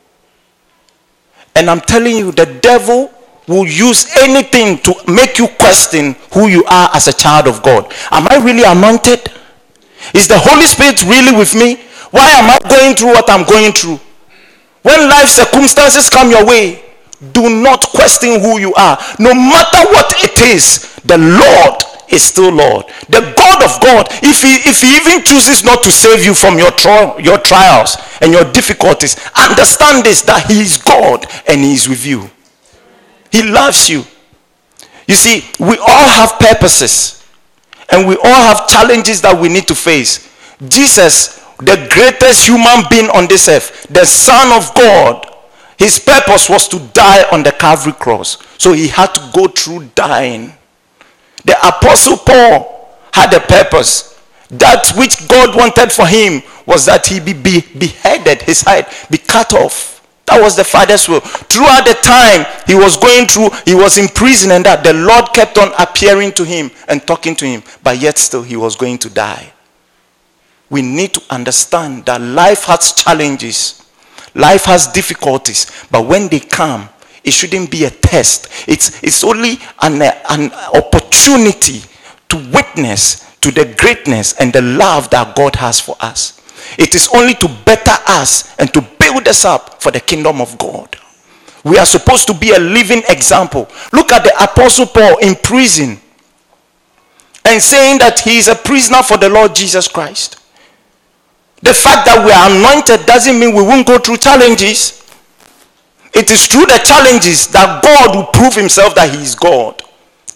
And I'm telling you, the devil will use anything to make you question who you are as a child of God. Am I really anointed? Is the Holy Spirit really with me? Why am I going through what I'm going through? When life circumstances come your way, do not question who you are. No matter what it is, the Lord is still Lord. The God of God, if he, if he even chooses not to save you from your, tri- your trials and your difficulties, understand this, that he is God and he is with you. He loves you. You see, we all have purposes and we all have challenges that we need to face. Jesus, the greatest human being on this earth, the Son of God, his purpose was to die on the Calvary cross. So he had to go through dying. The Apostle Paul had a purpose. That which God wanted for him was that he be, be beheaded, his head be cut off. That was the Father's will. Throughout the time he was going through, he was in prison, and that the Lord kept on appearing to him and talking to him, but yet still he was going to die. We need to understand that life has challenges. Life has difficulties. But when they come, it shouldn't be a test. It's, it's only an, an opportunity to witness to the greatness and the love that God has for us. It is only to better us and to build us up for the kingdom of God. We are supposed to be a living example. Look at the Apostle Paul in prison and saying that he is a prisoner for the Lord Jesus Christ. The fact that we are anointed doesn't mean we won't go through challenges. It is through the challenges that God will prove himself that he is God.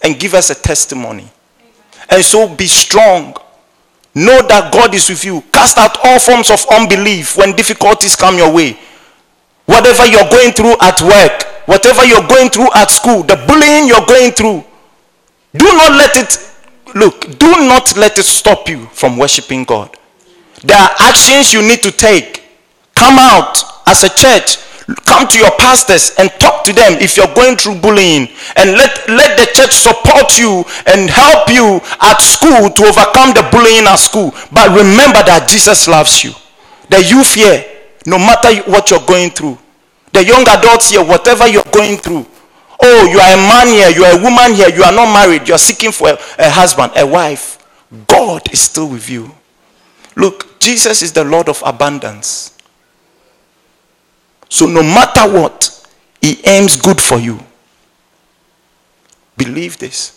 and give us a testimony. And so be strong. Know that God is with you. Cast out all forms of unbelief when difficulties come your way. Whatever you're going through at work, whatever you're going through at school, the bullying you're going through, do not let it, look, do not let it stop you from worshiping God. There are actions you need to take. Come out as a church. Come to your pastors and talk to them if you're going through bullying, and let, let the church support you and help you at school to overcome the bullying at school. But remember that Jesus loves you. The youth here, no matter what you're going through, the young adults here, whatever you're going through, oh, you are a man here, you are a woman here, you are not married, you're seeking for a, a husband, a wife, God is still with you. Look, Jesus is the Lord of abundance. So no matter what, he aims good for you. Believe this.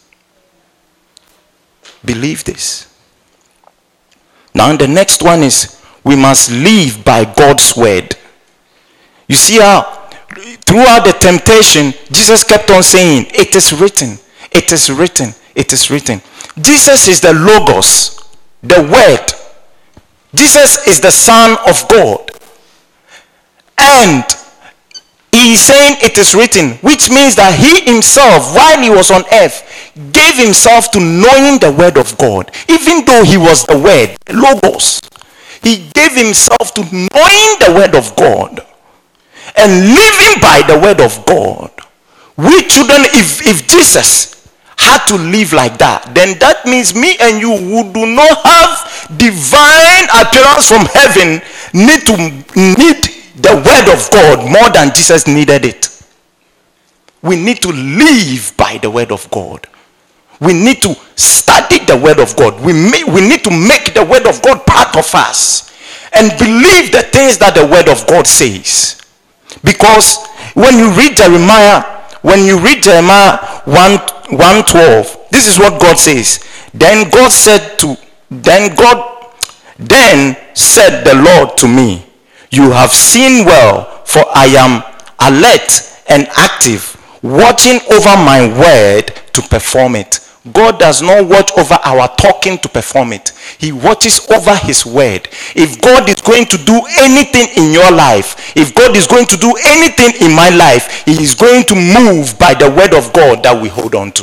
Believe this. Now the next one is, we must live by God's word. You see how throughout the temptation, Jesus kept on saying, it is written, it is written, it is written. Jesus is the Logos, the word. Jesus is the Son of God. And he is saying it is written, which means that he himself, while he was on earth, gave himself to knowing the word of God. Even though he was the word, Logos, he gave himself to knowing the word of God and living by the word of God. We children, if, if Jesus had to live like that, then that means me and you who do not have divine appearance from heaven need to need the word of God more than Jesus needed it. We need to live by the word of God. We need to study the word of God. We, may, we need to make the word of God part of us and believe the things that the word of God says. Because when you read Jeremiah, when you read Jeremiah one twelve, this is what God says. Then God said to, then God, then said the Lord to me, you have seen well, for I am alert and active, watching over my word to perform it. God does not watch over our talking to perform it. He watches over his word. If God is going to do anything in your life, if God is going to do anything in my life, he is going to move by the word of God that we hold on to.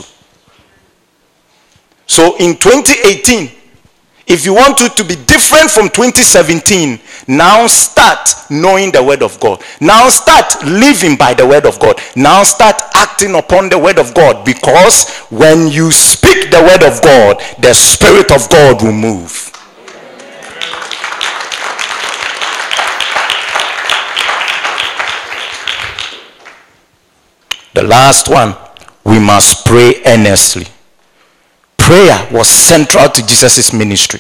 So in twenty eighteen, if you want it to be different from twenty seventeen, now start knowing the word of God. Now start living by the word of God. Now start acting upon the word of God, because when you speak the word of God, the Spirit of God will move. The last one, we must pray earnestly. Prayer was central to Jesus' ministry.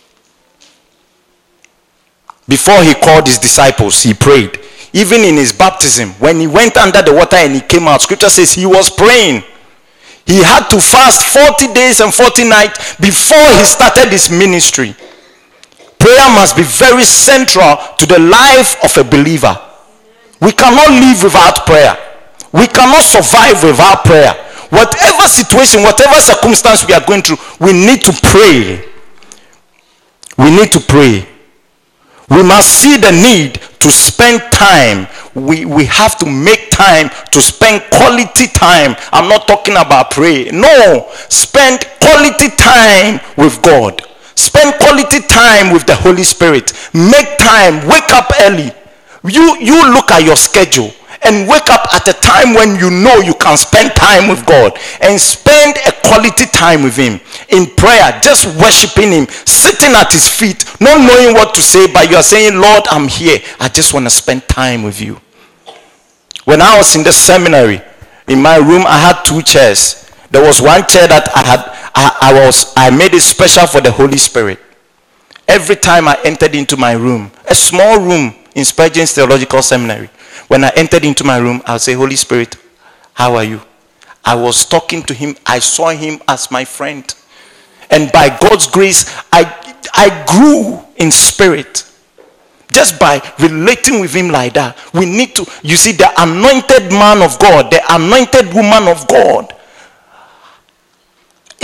Before he called his disciples, he prayed. Even in his baptism, when he went under the water and he came out, scripture says he was praying. He had to fast forty days and forty nights before he started his ministry. Prayer must be very central to the life of a believer. We cannot live without prayer. We cannot survive without prayer. Whatever situation, whatever circumstance we are going through, we need to pray. We need to pray. We must see the need to spend time. We, we have to make time to spend quality time. I'm not talking about pray. No. Spend quality time with God. Spend quality time with the Holy Spirit. Make time. Wake up early. You, you look at your schedule and wake up at a time when you know you can spend time with God, and spend a quality time with him in prayer, just worshiping him, sitting at his feet, not knowing what to say, but you are saying, Lord, I'm here. I just want to spend time with you. When I was in the seminary, in my room, I had two chairs. There was one chair that I had, I, I was, I made it special for the Holy Spirit. Every time I entered into my room, a small room in Spurgeon's Theological Seminary, when I entered into my room, I'll say, Holy Spirit, how are you? I was talking to him. I saw him as my friend. And by God's grace, I, I grew in spirit. Just by relating with him like that. We need to, you see, the anointed man of God, the anointed woman of God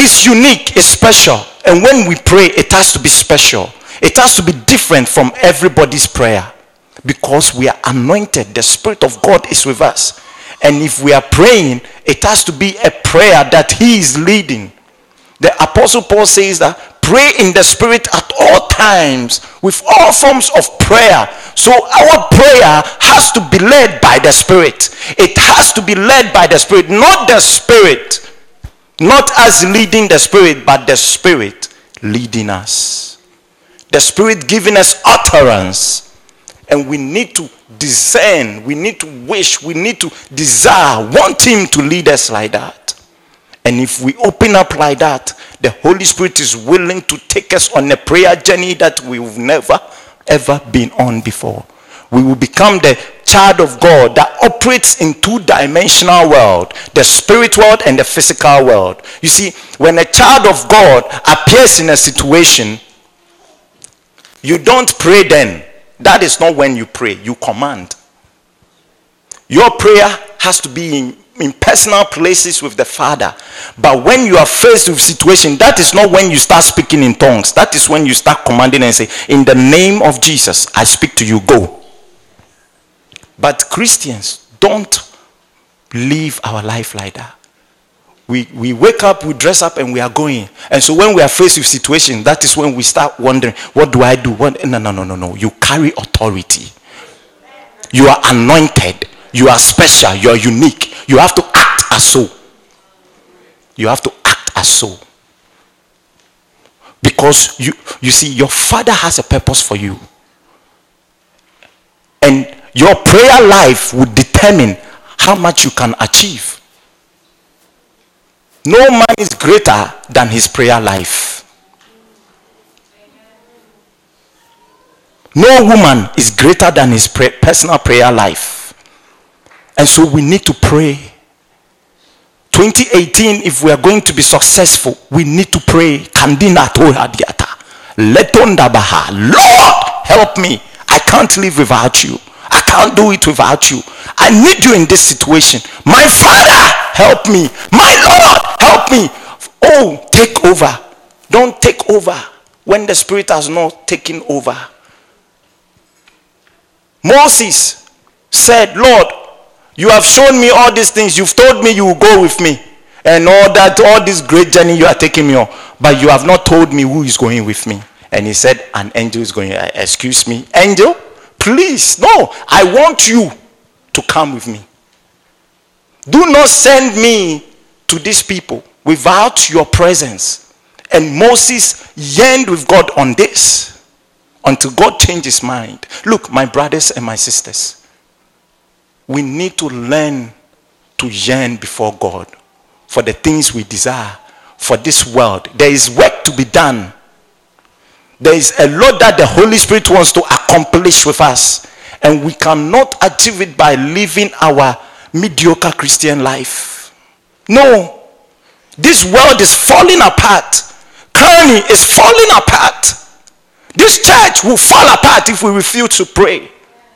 is unique, it's special. And when we pray, it has to be special. It has to be different from everybody's prayer. Because we are anointed. The Spirit of God is with us. And if we are praying, it has to be a prayer that he is leading. The Apostle Paul says that pray in the Spirit at all times with all forms of prayer. So our prayer has to be led by the Spirit. It has to be led by the Spirit, not the Spirit. Not us leading the Spirit, but the Spirit leading us. The Spirit giving us utterance. And we need to discern, we need to wish, we need to desire, want him to lead us like that. And if we open up like that, the Holy Spirit is willing to take us on a prayer journey that we've never ever been on before. We will become the child of God that operates in two-dimensional world, the spirit world and the physical world. You see, when a child of God appears in a situation, you don't pray then. That is not when you pray, you command. Your prayer has to be in, in personal places with the Father. But when you are faced with situation, that is not when you start speaking in tongues. That is when you start commanding and say, in the name of Jesus, I speak to you, go. But Christians don't live our life like that. We we wake up, we dress up, and we are going. And so when we are faced with situation, that is when we start wondering, what do I do? What? No, no, no, no, no. You carry authority. You are anointed. You are special. You are unique. You have to act as so. You have to act as so. Because you, you see, your Father has a purpose for you. And your prayer life would determine how much you can achieve. No man is greater than his prayer life. No woman is greater than his pray, personal prayer life. And so we need to pray. twenty eighteen, if we are going to be successful, we need to pray. Kandina tohadiata. Letondabaha. Lord, help me. I can't live without you. I can't do it without you. I need you in this situation. My Father, help me. My Lord, help me. Oh, take over. Don't take over when the Spirit has not taken over. Moses said, Lord, you have shown me all these things. You've told me you will go with me. And all that, all this great journey you are taking me on. But you have not told me who is going with me. And he said, an angel is going. Excuse me, angel? Please, no, I want you to come with me. Do not send me to these people without your presence. And Moses yearned with God on this until God changed his mind. Look, my brothers and my sisters, we need to learn to yearn before God for the things we desire, for this world. There is work to be done. There is a lot that the Holy Spirit wants to accomplish with us. And we cannot achieve it by living our mediocre Christian life. No. This world is falling apart. Kearney is falling apart. This church will fall apart if we refuse to pray.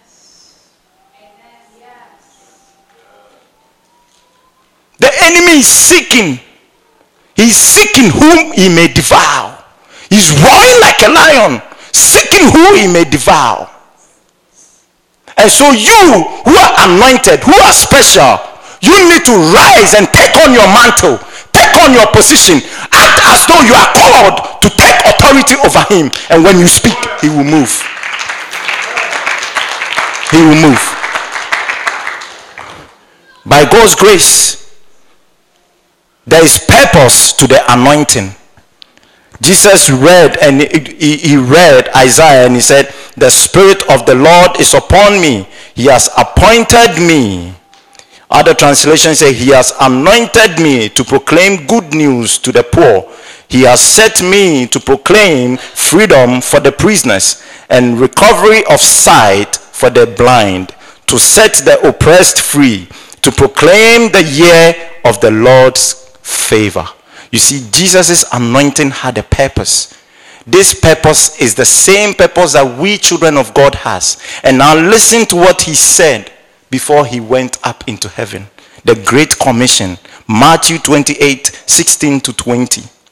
The enemy is seeking. He is seeking whom he may devour. He's roaring like a lion, seeking who he may devour. And so you who are anointed, who are special, you need to rise and take on your mantle, take on your position, act as though you are called to take authority over him. And when you speak, he will move. He will move. By God's grace, there is purpose to the anointing. Jesus read and he, he read Isaiah and he said, the Spirit of the Lord is upon me. He has appointed me. Other translations say, he has anointed me to proclaim good news to the poor. He has set me to proclaim freedom for the prisoners and recovery of sight for the blind, to set the oppressed free, to proclaim the year of the Lord's favor. You see, Jesus' anointing had a purpose. This purpose is the same purpose that we children of God has. And now listen to what he said before he went up into heaven. The Great Commission, Matthew twenty-eight, sixteen to twenty.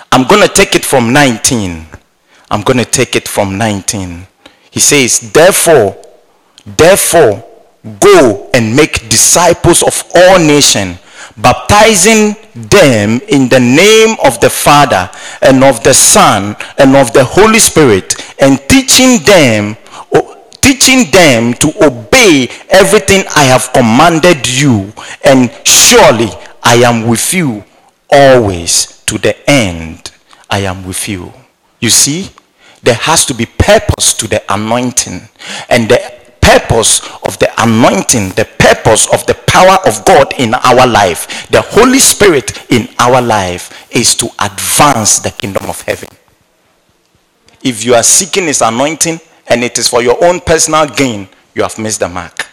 I'm going to take it from nineteen. I'm going to take it from nineteen. He says, therefore, therefore, go and make disciples of all nations, baptizing them in the name of the Father and of the Son and of the Holy Spirit, and teaching them teaching them to obey everything I have commanded you, and surely I am with you always to the end. I am with you. You see, there has to be purpose to the anointing, and the purpose of the anointing, the purpose of the power of God in our life, the Holy Spirit in our life, is to advance the kingdom of heaven. If you are seeking his anointing and it is for your own personal gain, you have missed the mark.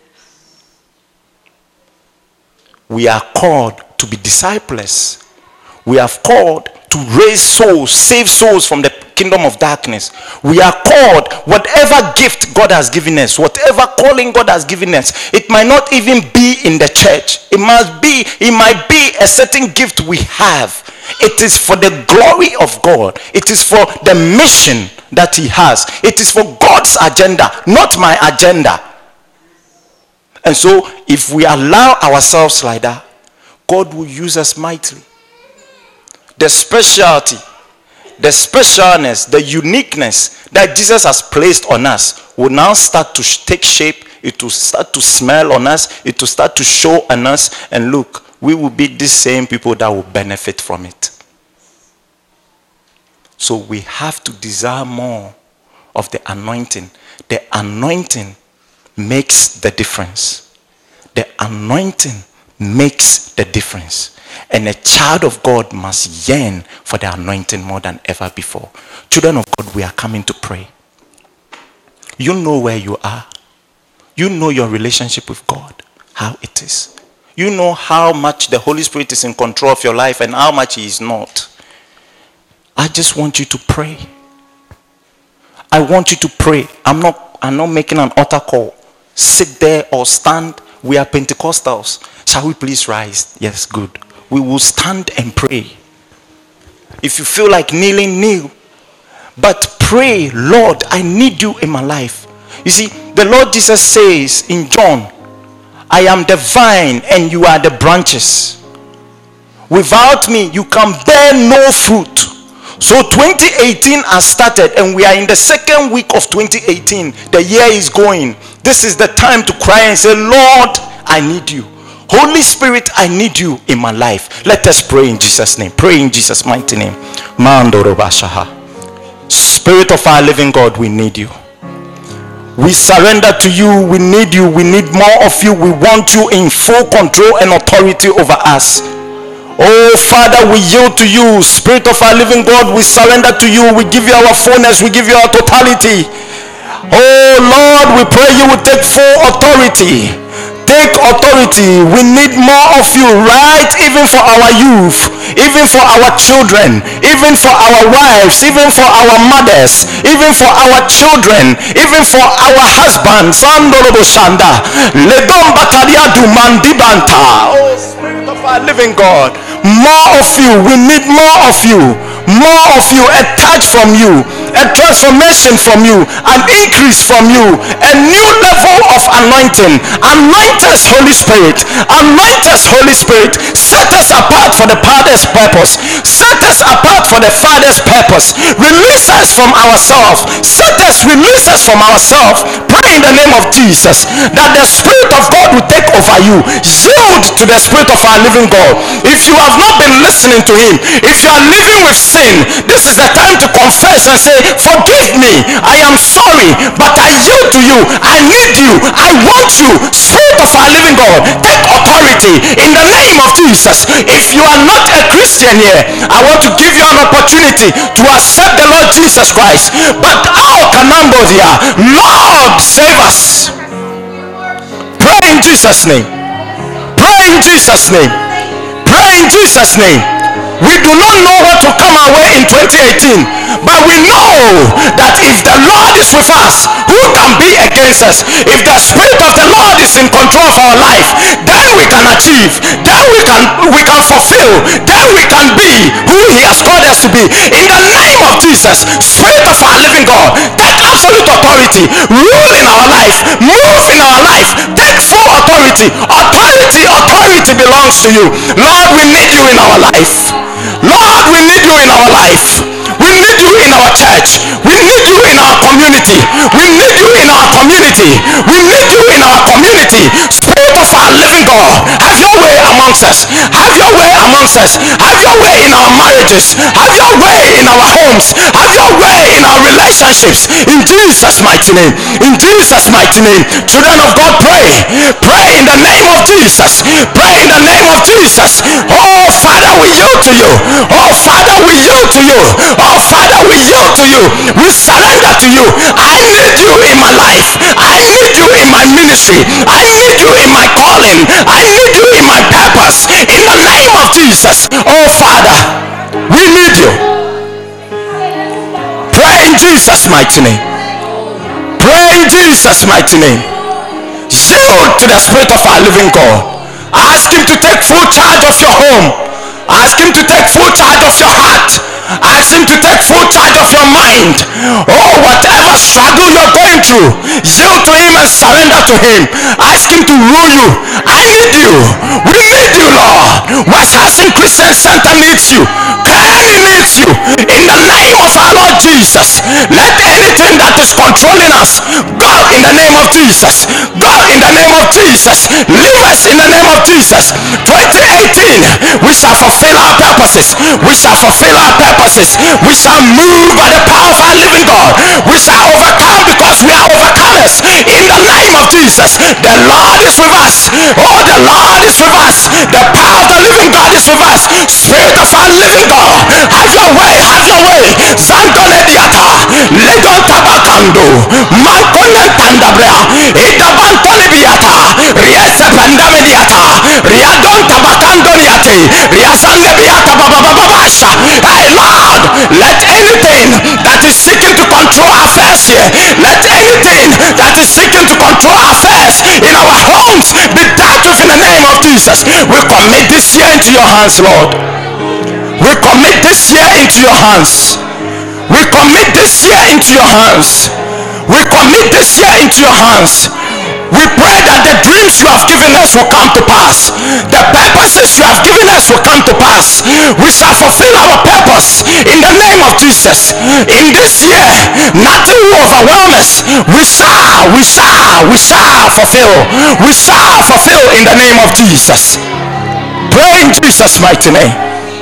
We are called to be disciples. We are called to raise souls, save souls from the kingdom of darkness. We are called, whatever gift God has given us, whatever calling God has given us, it might not even be in the church. It must be, it might be a certain gift we have. It is for the glory of God. It is for the mission that he has. It is for God's agenda, not my agenda. And so, if we allow ourselves like that, God will use us mightily. The specialty, the specialness, the uniqueness that Jesus has placed on us will now start to take shape. It will start to smell on us. It will start to show on us. And look, we will be the same people that will benefit from it. So we have to desire more of the anointing. The anointing makes the difference. The anointing makes the difference. And a child of God must yearn for the anointing more than ever before. Children of God, we are coming to pray. You know where you are. You know your relationship with God, how it is. You know how much the Holy Spirit is in control of your life and how much he is not. I just want you to pray. I want you to pray. I'm not, I'm not making an altar call. Sit there or stand. We are Pentecostals. Shall we please rise? Yes, good. We will stand and pray. If you feel like kneeling, kneel. But pray, Lord, I need you in my life. You see, the Lord Jesus says in John, I am the vine and you are the branches. Without me, you can bear no fruit. So twenty eighteen has started and we are in the second week of twenty eighteen. The year is going. This is the time to cry and say, Lord, I need you. Holy Spirit, I need you in my life. Let us pray in Jesus' name. Pray in Jesus' mighty name. Spirit of our living God, we need you. We surrender to you. We need you. We need more of you. We want you in full control and authority over us. Oh Father, we yield to you. Spirit of our living God, we surrender to you. We give you our fullness. We give you our totality. Oh Lord, we pray you will take full authority. Take authority. We need more of you, right? Even for our youth, even for our children, even for our wives, even for our mothers, even for our children, even for our husbands. Oh Spirit of our living God, more of you. We need more of you. More of you, a touch from you, a transformation from you, an increase from you, a new level of anointing. Anoint us, Holy Spirit. Anoint us, Holy Spirit. Set us apart for the Father's purpose. Set us apart for the Father's purpose. Release us from ourselves. Set us, release us from ourselves. Pray in the name of Jesus that the Spirit of God will take over you. Yield to the Spirit of our living God. If you have not been listening to him, if you are living with sin, this is the time to confess and say, forgive me, I am sorry, but I yield to you. I need you. I want you. Spirit of our living God, take authority in the name of Jesus. If you are not a Christian here, I want to give you an opportunity to accept the Lord Jesus Christ. But how can Cambodia, Lord, save us. Pray in Jesus' name. Pray in Jesus' name. Pray in Jesus' name. We do not know what will come our way in twenty eighteen, but we know that if the Lord is with us, who can be against us? If the Spirit of the Lord is in control of our life, then we can achieve, then we can we can fulfill, then we can be who he has called us to be. In the name of Jesus, Spirit of our living God, take absolute authority, rule in our life, move in our life, take full authority. Authority, authority belongs to you. Lord, we need you in our life. Lord, we need you in our life. We need you in our church. We need you in our community. We need you in our community. We need you in our community. Spirit of our living God, have your way amongst us. Have your way amongst us. Have your way in our marriages. Have your way in our homes. Have your way in our relationships. In Jesus' mighty name. In Jesus' mighty name. Children of God, pray. Pray in the name of Jesus. Pray in the name of Jesus. Oh, Father, we yield to you. Oh, Father, we yield to you. Oh, Father, we yield to you. We surrender to you. I need you in my life. I need you in my ministry. I need you in my calling. I need you in my purpose. In the name of Jesus. Oh, Father, we need you. Pray in Jesus' mighty name. Pray in Jesus' mighty name. Yield to the Spirit of our living God. Ask him to take full charge of your home. Ask him to take full charge of your heart. Ask him to take full charge of your mind. Oh, whatever struggle you're going through, yield to him and surrender to him. Ask him to rule you. I need you. We need you, Lord. West Hassan Christian Center needs you. Granny needs you. In the name of our Lord Jesus, let anything that is controlling us go in the name of Jesus. Go in the name of Jesus. Leave us in the name of Jesus. twenty eighteen, we shall fulfill our purposes. We shall fulfill our purposes. We shall move by the power of our living God. We shall overcome because we are overcomers. In the name of Jesus, the Lord is with us. Oh, the Lord is with us. The power of the living God is with us. Spirit of our living God, have your way, have your way. Zantone diata, Ledon tabakando, Mankone tandabrea, Idabantone biata, Riese pandame diata, Riadon tabakando diate, Riasande biata babababasha. Hey Lord, let anything that is seeking to control affairs here, let anything that is seeking to control affairs in our homes be dealt with in the name of Jesus. We commit this year into your hands, Lord. We commit this year into your hands. We commit this year into your hands. We commit this year into your hands. We pray that the dreams you have given us will come to pass. The purposes you have given us will come to pass. We shall fulfill our purpose in the name of Jesus. In this year, nothing will overwhelm us. We shall, we shall, we shall fulfill. We shall fulfill in the name of Jesus. Pray in Jesus' mighty name.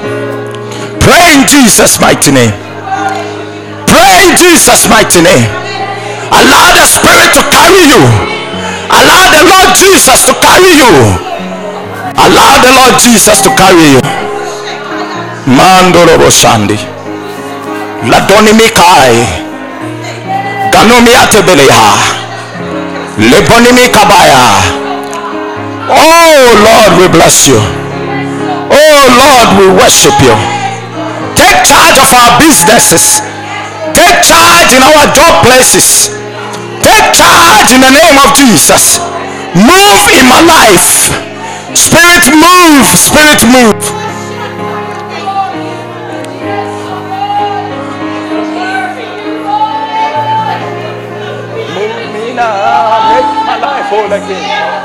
Pray in Jesus' mighty name. Pray in Jesus' mighty name. Allow the Spirit to carry you. Allow the Lord Jesus to carry you. Allow the Lord Jesus to carry you. Mandoro Shandi. Ladoni Mikai. Ganomi Atebeleha. Leboni Mikabaya. Oh Lord, we bless you. Oh Lord, we worship you. Take charge of our businesses. Take charge in our job places. Take charge in the name of Jesus. Move in my life. Spirit move. Spirit move. Move me now. Make my life whole again.